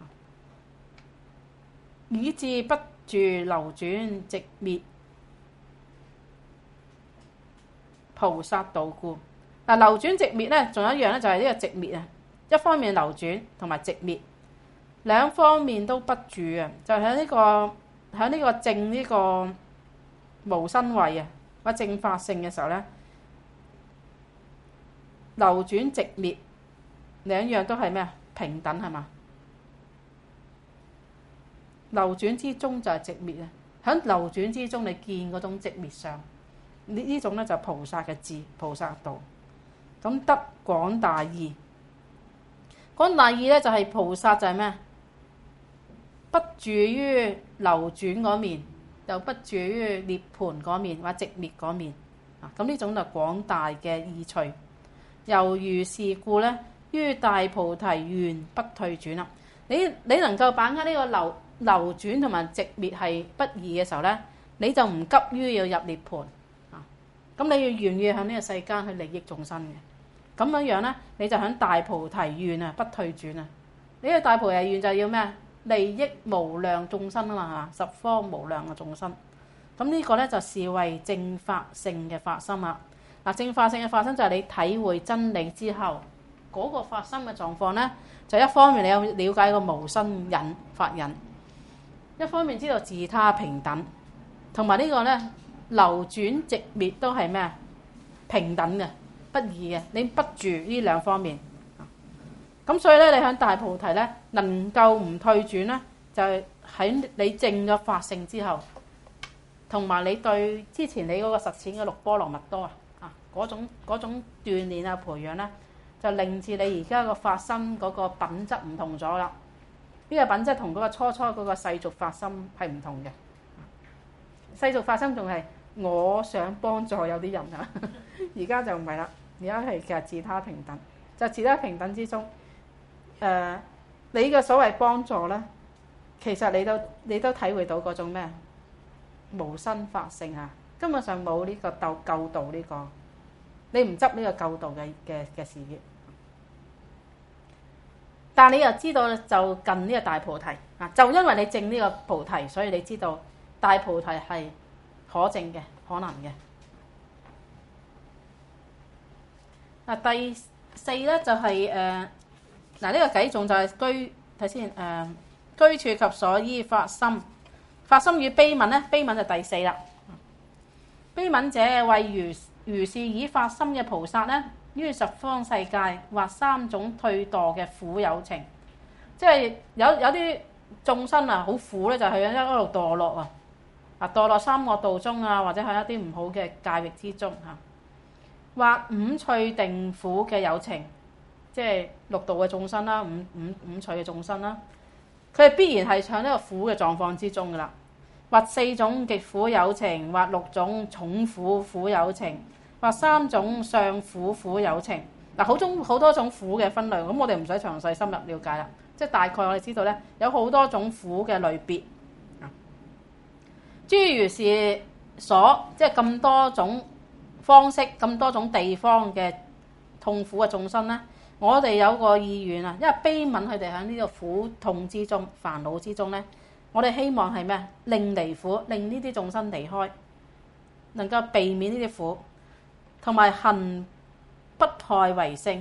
以至不住流轉直滅菩薩道故， 嗱，流轉直滅咧，仲有一樣咧，就係呢個直滅啊。一方面流轉同埋直滅，兩方面都不住啊。就喺呢個正呢個無生慧啊，或者正法性嘅時候咧，流轉直滅兩樣都係咩啊？平等係嘛？流轉之中就係直滅啊！喺流轉之中，你見嗰種直滅相，呢種咧就菩薩嘅智、菩薩道。咁得廣大義，廣大義咧就係菩薩就係咩？不住於流轉嗰面，又不住於涅槃嗰面或者直滅嗰面啊！咁呢種就廣大嘅義趣。由如是故咧，於大菩提原不退轉啦。你能夠把握呢個流轉同埋直滅係不二嘅時候咧，你就唔急於要入涅槃啊！咁你要願意喺呢個世間去利益眾生嘅。咁樣咧，你就喺大菩提願啊，不退轉啊！呢個大菩提願就要咩？利益無量眾生啊嘛，十方無量嘅眾生。咁呢個咧就視為正法性嘅法心啦。嗱，正法性嘅法心就係你體會真理之後嗰個法心嘅狀況咧，就一方面你有了解個無生忍法忍，一方面知道自他平等，同埋呢個咧流轉直滅都係咩？平等嘅。不二嘅，你不住呢兩方面，咁所以咧，你喺大菩提咧能夠唔退轉咧，就係喺你證咗法性之後，同埋你對之前你嗰個實踐嘅六波羅蜜多啊，嗰種鍛鍊啊培養咧，就令至你而家個法身嗰個品質唔同咗啦。呢個品質同嗰個初嗰個世俗法心係唔同嘅。世俗法心仲係我想幫助有啲人啊，而家就唔係啦。而家係其實自他平等，就自他平等之中，你嘅所謂幫助咧，其實你都體會到嗰種咩無生法性啊，根本上冇呢個救度呢個，你唔執呢個救度嘅事業，但你又知道就近呢個大菩提啊，就因為你證呢個菩提，所以你知道大菩提係可證嘅、可能嘅。第四咧就係呢個偈頌就係睇先居處及所依發心，發心與悲憫咧，悲憫就第四啦。悲憫者為如是以發心嘅菩薩咧，於十方世界或三種退墮嘅苦有情，即係有啲眾生啊，好苦咧，就係喺一路墮落啊，墮落三惡道中啊，或者喺一啲唔好嘅界域之中嚇。或五趣定苦嘅有情，即係六道嘅眾生啦，五趣嘅眾生啦，佢哋必然係喺呢個苦嘅狀況之中噶啦。或四種極苦有情，或六種重苦有情，或三種上苦有情。嗱，好多種苦嘅分類，咁我哋唔使詳細深入了解啦。即係大概我哋知道咧，有好多種苦嘅類別。諸如是所，即係咁多種方式，咁多種地方嘅痛苦嘅眾生咧，我哋有個意願啊，因為悲憫佢哋喺呢個苦痛之中、煩惱之中咧，我哋希望係咩？令離苦，令呢啲眾生離開，能夠避免呢啲苦，同埋行不害為性。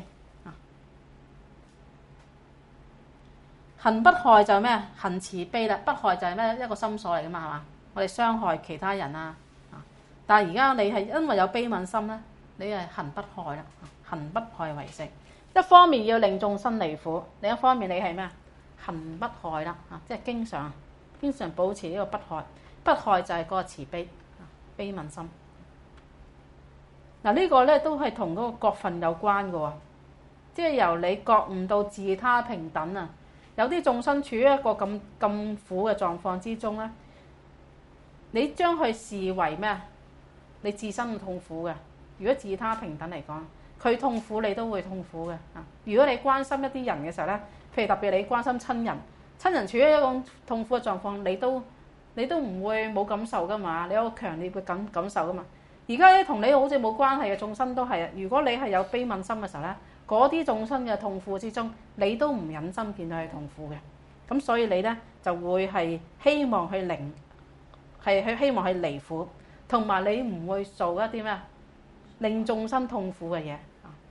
行不害就係咩？行慈悲啦，不害就係咩？一個心所嚟噶嘛，係嘛？我哋傷害其他人啊。但係而家你係因為有悲憫心咧，你係行不害啦，行不害為性。一方面要令眾生離苦，另一方面你係咩？行不害啦，即係經常保持呢個不害。不害就係嗰個慈悲，悲憫心。嗱，呢個咧都係同嗰個覺分有關嘅喎，即係由你覺悟到自他平等啊。有啲眾生處於一個咁苦嘅狀況之中咧，你將佢視為咩？你自身痛苦嘅。如果自他平等嚟講，佢痛苦你都會痛苦嘅。如果你關心一啲人嘅時候咧，譬如特別你關心親人處於一種痛苦嘅狀況，你都唔會冇感受噶嘛，你有個強烈嘅感受噶嘛。而家咧同你好似冇關係嘅眾生都係，如果你係有悲憫心嘅時候咧，嗰啲眾生嘅痛苦之中，你都唔忍心見到佢痛苦嘅。咁所以你咧就會係希望去希望去離苦，同埋你唔會做一啲咩令眾生痛苦嘅嘢。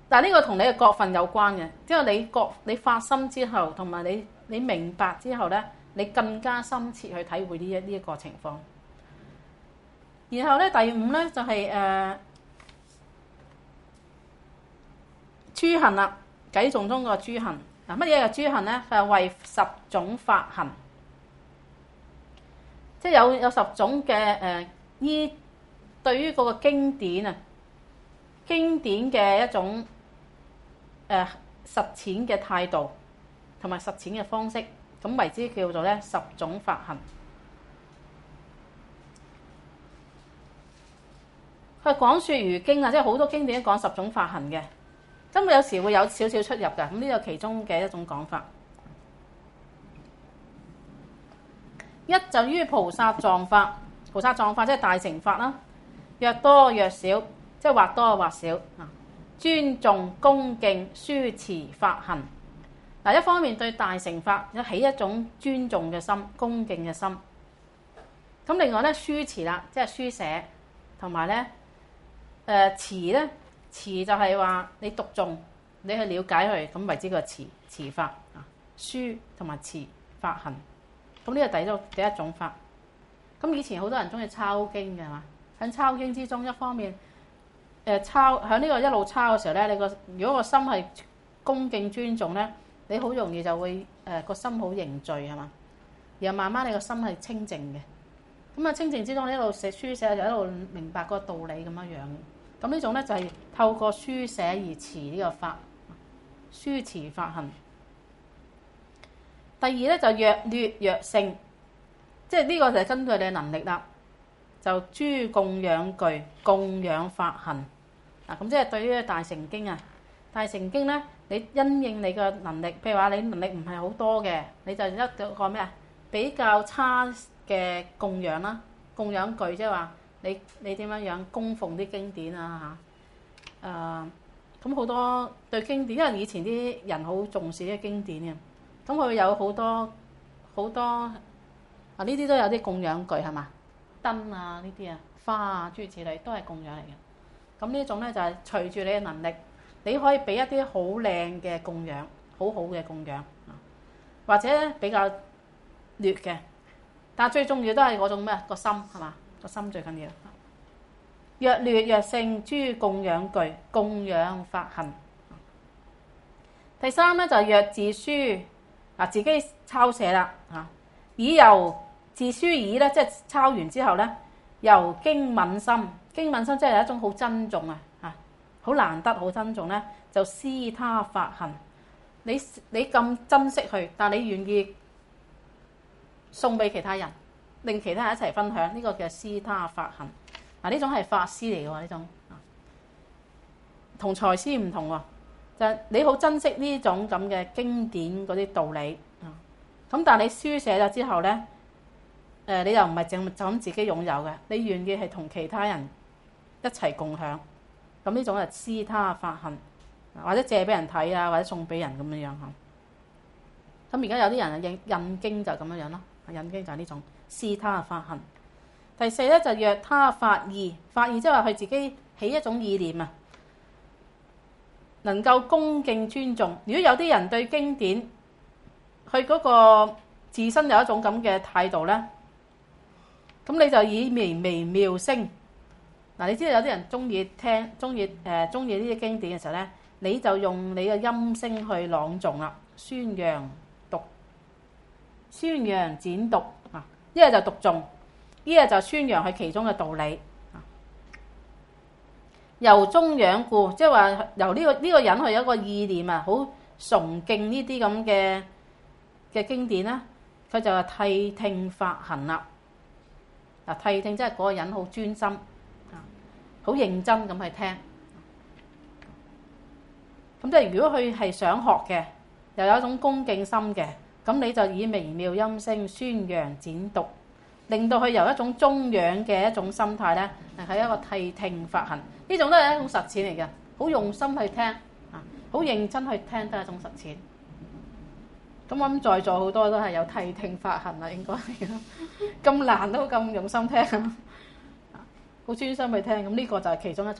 但係呢個同你嘅覺分有關嘅，即係你發心之後，同埋你明白之後咧，你更加深切去體會呢一個情況。然後咧，第5咧就係諸行啦，偈頌中個諸行。嗱，乜嘢係諸行咧？係為10種法行，即係有10種嘅依對於嗰個經典啊，經典嘅一種實踐嘅態度同埋實踐嘅方式，咁為之叫做咧10種法行。佢講說如經啊，即係好多經典都講10種法行嘅，咁有時會有少少出入嘅。咁呢個其中嘅一種講法。一就於菩薩藏法，菩薩藏法即係大乘法啦，若多若少，即係或多或少啊。尊重恭敬書持法行。嗱，一方面對大乘法起一種尊重嘅心、恭敬嘅心。咁另外咧，書持啦，即係書寫，同埋咧持咧，持就係話你讀誦，你去了解佢，咁為之個持法啊。書同埋持法行，咁呢個第一種法。咁以前好多人中意抄經嘅嘛，喺抄經之中，一方面抄喺呢個一路抄嘅時候咧，如果個心係恭敬尊重咧，你好容易就會個心好凝聚係嘛，然後慢慢你個心係清淨嘅。咁啊，清淨之中你一路寫書寫就一路明白個道理咁樣樣。咁呢種咧就係透過書寫而持呢個法，書持法行。第二咧就若劣若勝，即係呢個就係根據你嘅能力啦。就諸供養具供養法行。嗱，咁即係對於大乘經啊，大乘經咧，你因應你嘅能力，譬如話你能力唔係好多嘅，你就一個咩啊比較差嘅供養啦，供養具即係話你點樣供奉啲經典啊嚇，咁好多對經典，因為以前啲人好重視啲經典嘅，咁佢有好多啊，呢啲都有啲供養具係嘛，燈啊呢啲啊，花啊諸如此類都係供養嚟嘅。咁呢種咧就係隨住你嘅能力，你可以俾一啲好靚嘅供養，好好嘅供養，或者比較劣嘅，但係最重要都係嗰種咩個心係嘛，個心最緊要。若劣若勝，諸供養具供養法行。第3咧就係若自書啊，自己抄寫啦嚇，以由自書以咧，即係抄完之後咧，由經敏心，經敏心即係一種好珍重啊嚇，好難得好珍重咧，就施他法行。你咁珍惜佢，但你願意送俾其他人，令其他人一齊分享，呢個叫施他法行。嗱，呢種係法師嚟嘅喎，呢種同財師唔同喎，就係你好珍惜呢種咁嘅經典嗰啲道理啊。咁但係你書寫咗之後咧，你又唔係就咁自己擁有嘅，你願意係同其他人一齊共享。咁呢種係施他法行，或者借俾人睇啊，或者送俾人咁樣樣嚇。咁而家有啲人印經就咁樣樣咯，印經就係呢種施他法行。第4咧就若他發意，發意即係話佢自己起一種意念啊，能夠恭敬尊重。如果有啲人對經典，佢嗰個自身有一種咁嘅態度咧，咁你就以微微妙聲。嗱，你知道有啲人中意聽，中意呢啲經典嘅時候咧，你就用你嘅音聲去朗誦啦，宣揚展讀啊，一係就讀誦。呢個就宣揚佢其中嘅道理。由中仰故，即係話由呢個人佢有一個意念啊，好崇敬呢啲咁嘅經典啦，佢就係諦聽法行啦。嗱，諦聽即係嗰個人好專心啊，好認真咁去聽。咁即係如果佢係想學嘅，又有一種恭敬心嘅，咁你就以微妙音聲宣揚展讀。令到佢由一種中仰嘅一種心態咧，係一個諦聽法行，呢種都係一種實踐嚟嘅，好用心去聽啊，好認真去聽都係一種實踐。咁我諗在座好多都係有諦聽法行啦，應該咁難都咁用心聽，好專心去聽，咁呢個就係其中一種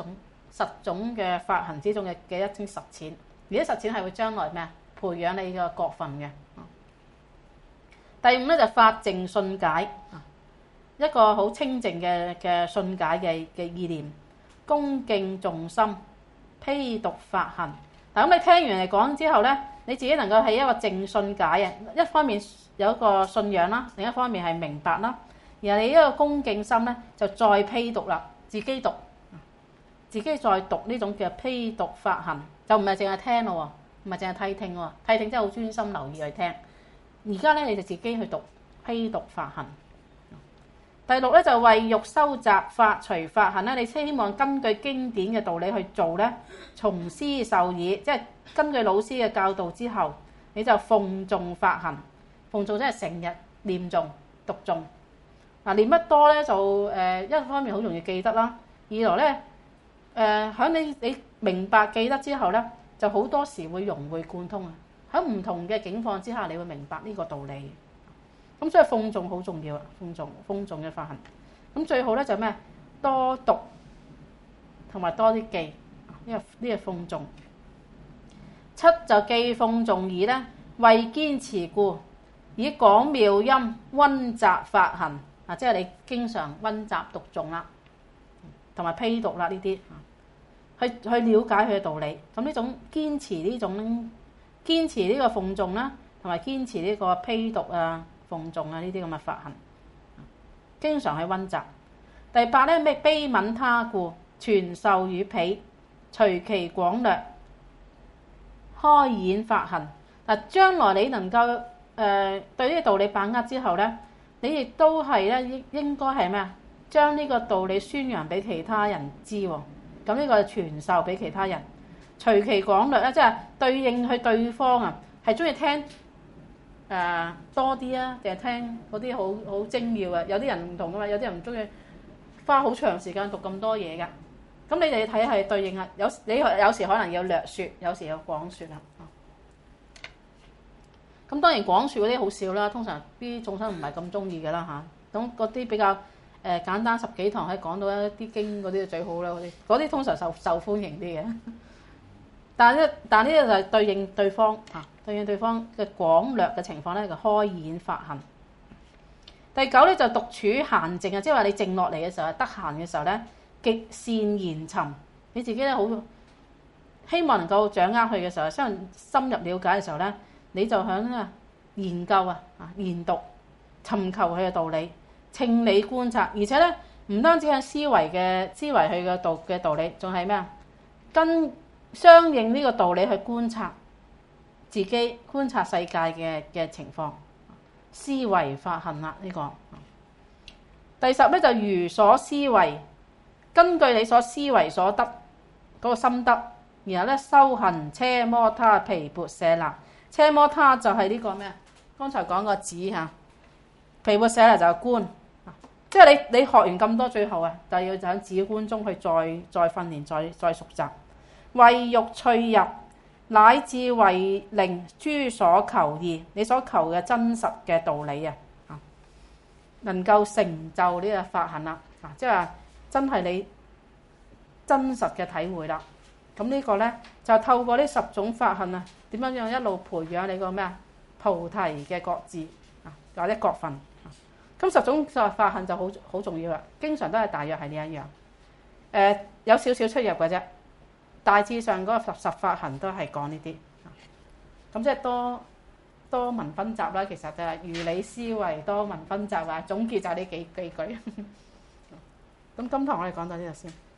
10種嘅法行之中嘅一種實踐，而啲實踐係會將來咩啊？培養你嘅國分嘅。第五咧就法淨信解，一個好清淨嘅信解嘅意念，恭敬重心，披讀法行。嗱，咁你聽完嚟講之後咧，你自己能夠係一個淨信解啊，一方面有一個信仰啦，另一方面係明白啦，然後你一個恭敬心咧就再披讀啦，自己讀，自己再讀呢種叫披讀法行，就唔係淨係聽咯，唔係淨係諦聽喎，諦聽真係好專心留意去聽。而家咧你就自己去讀披讀法行。第六咧就為欲修習法隨法行咧，你希望根據經典嘅道理去做咧，從師授以，即係根據老師嘅教導之後，你就奉誦法行。奉誦即係成日念誦讀誦。嗱，念得多咧就一方面好容易記得啦，二來咧喺你明白記得之後咧，就好多時會融會貫通啊！喺唔同嘅境況之下，你會明白呢個道理。咁所以奉誦好重要啊！奉誦嘅法行。咁最好咧就咩？多讀同埋多啲記，呢個奉誦。七就記奉誦義咧，為堅持故，以廣妙音溫習法行啊！即係你經常溫習讀誦啦，同埋披讀啦呢啲，去了解佢嘅道理。咁呢種堅持呢個奉誦啦，同埋堅持呢個披讀啊、奉誦啊呢啲咁嘅法行，經常去溫習。第八咧咩？悲憫他故，傳授與彼，隨其廣略，開演法行。嗱，將來你能夠對呢個道理把握之後咧，你亦都係咧應該係咩啊？將呢個道理宣揚俾其他人知喎。咁呢個係傳授俾其他人，隨其廣略咧，即係對應去對方啊，係中意聽多啲啊，定係聽嗰啲好精妙啊？有啲人唔同噶嘛，有啲人唔中意花好長時間讀咁多嘢噶。咁你哋睇係對應啊，你有時可能要略説，有時有廣説啊。咁當然廣説嗰啲好少啦，通常啲眾生唔係咁中意嘅啦嚇。咁嗰啲比較簡單10幾堂可以講到一啲經嗰啲就最好啦，嗰啲通常受歡迎啲嘅。但呢個就係對應對方嚇，對應對方嘅廣略嘅情況咧，就開演法行。第九咧就獨處閒靜啊，即係話你靜落嚟嘅時候，得閒嘅時候咧，極善言尋，你自己咧好希望能夠掌握佢嘅時候，深入了解嘅時候咧，你就響研究研讀，尋求佢嘅道理，清理觀察，而且咧唔單止係思維佢嘅道理，仲係咩啊？跟相應呢個道理去觀察自己，觀察世界嘅情況，思維法行啦呢個。第10咧就如所思維，根據你所思維所得嗰個心得，然後咧修行奢摩他毗缽舍那。奢摩他就係呢個咩啊？剛才講個止嚇，毗缽舍那就係觀，即係你學完咁多，最後啊就要喺止觀中去再訓練，再熟習。為欲趣入，乃至為令諸所求義，你所求嘅真實嘅道理啊，能夠成就呢個法行啦，即係話真係你真實嘅體會啦。咁呢個咧就透過呢10種法行啊，點樣一路培養你個咩啊？菩提嘅覺智啊，或者覺分。咁10種法行就好重要啦，經常都係大約係呢一樣。有少少出入嘅啫。大致上嗰個十法行都係講呢啲，咁即係多聞分集啦。其實就係如理思維，多聞分集啊。總結就係呢幾句。咁今堂我哋講到呢度先。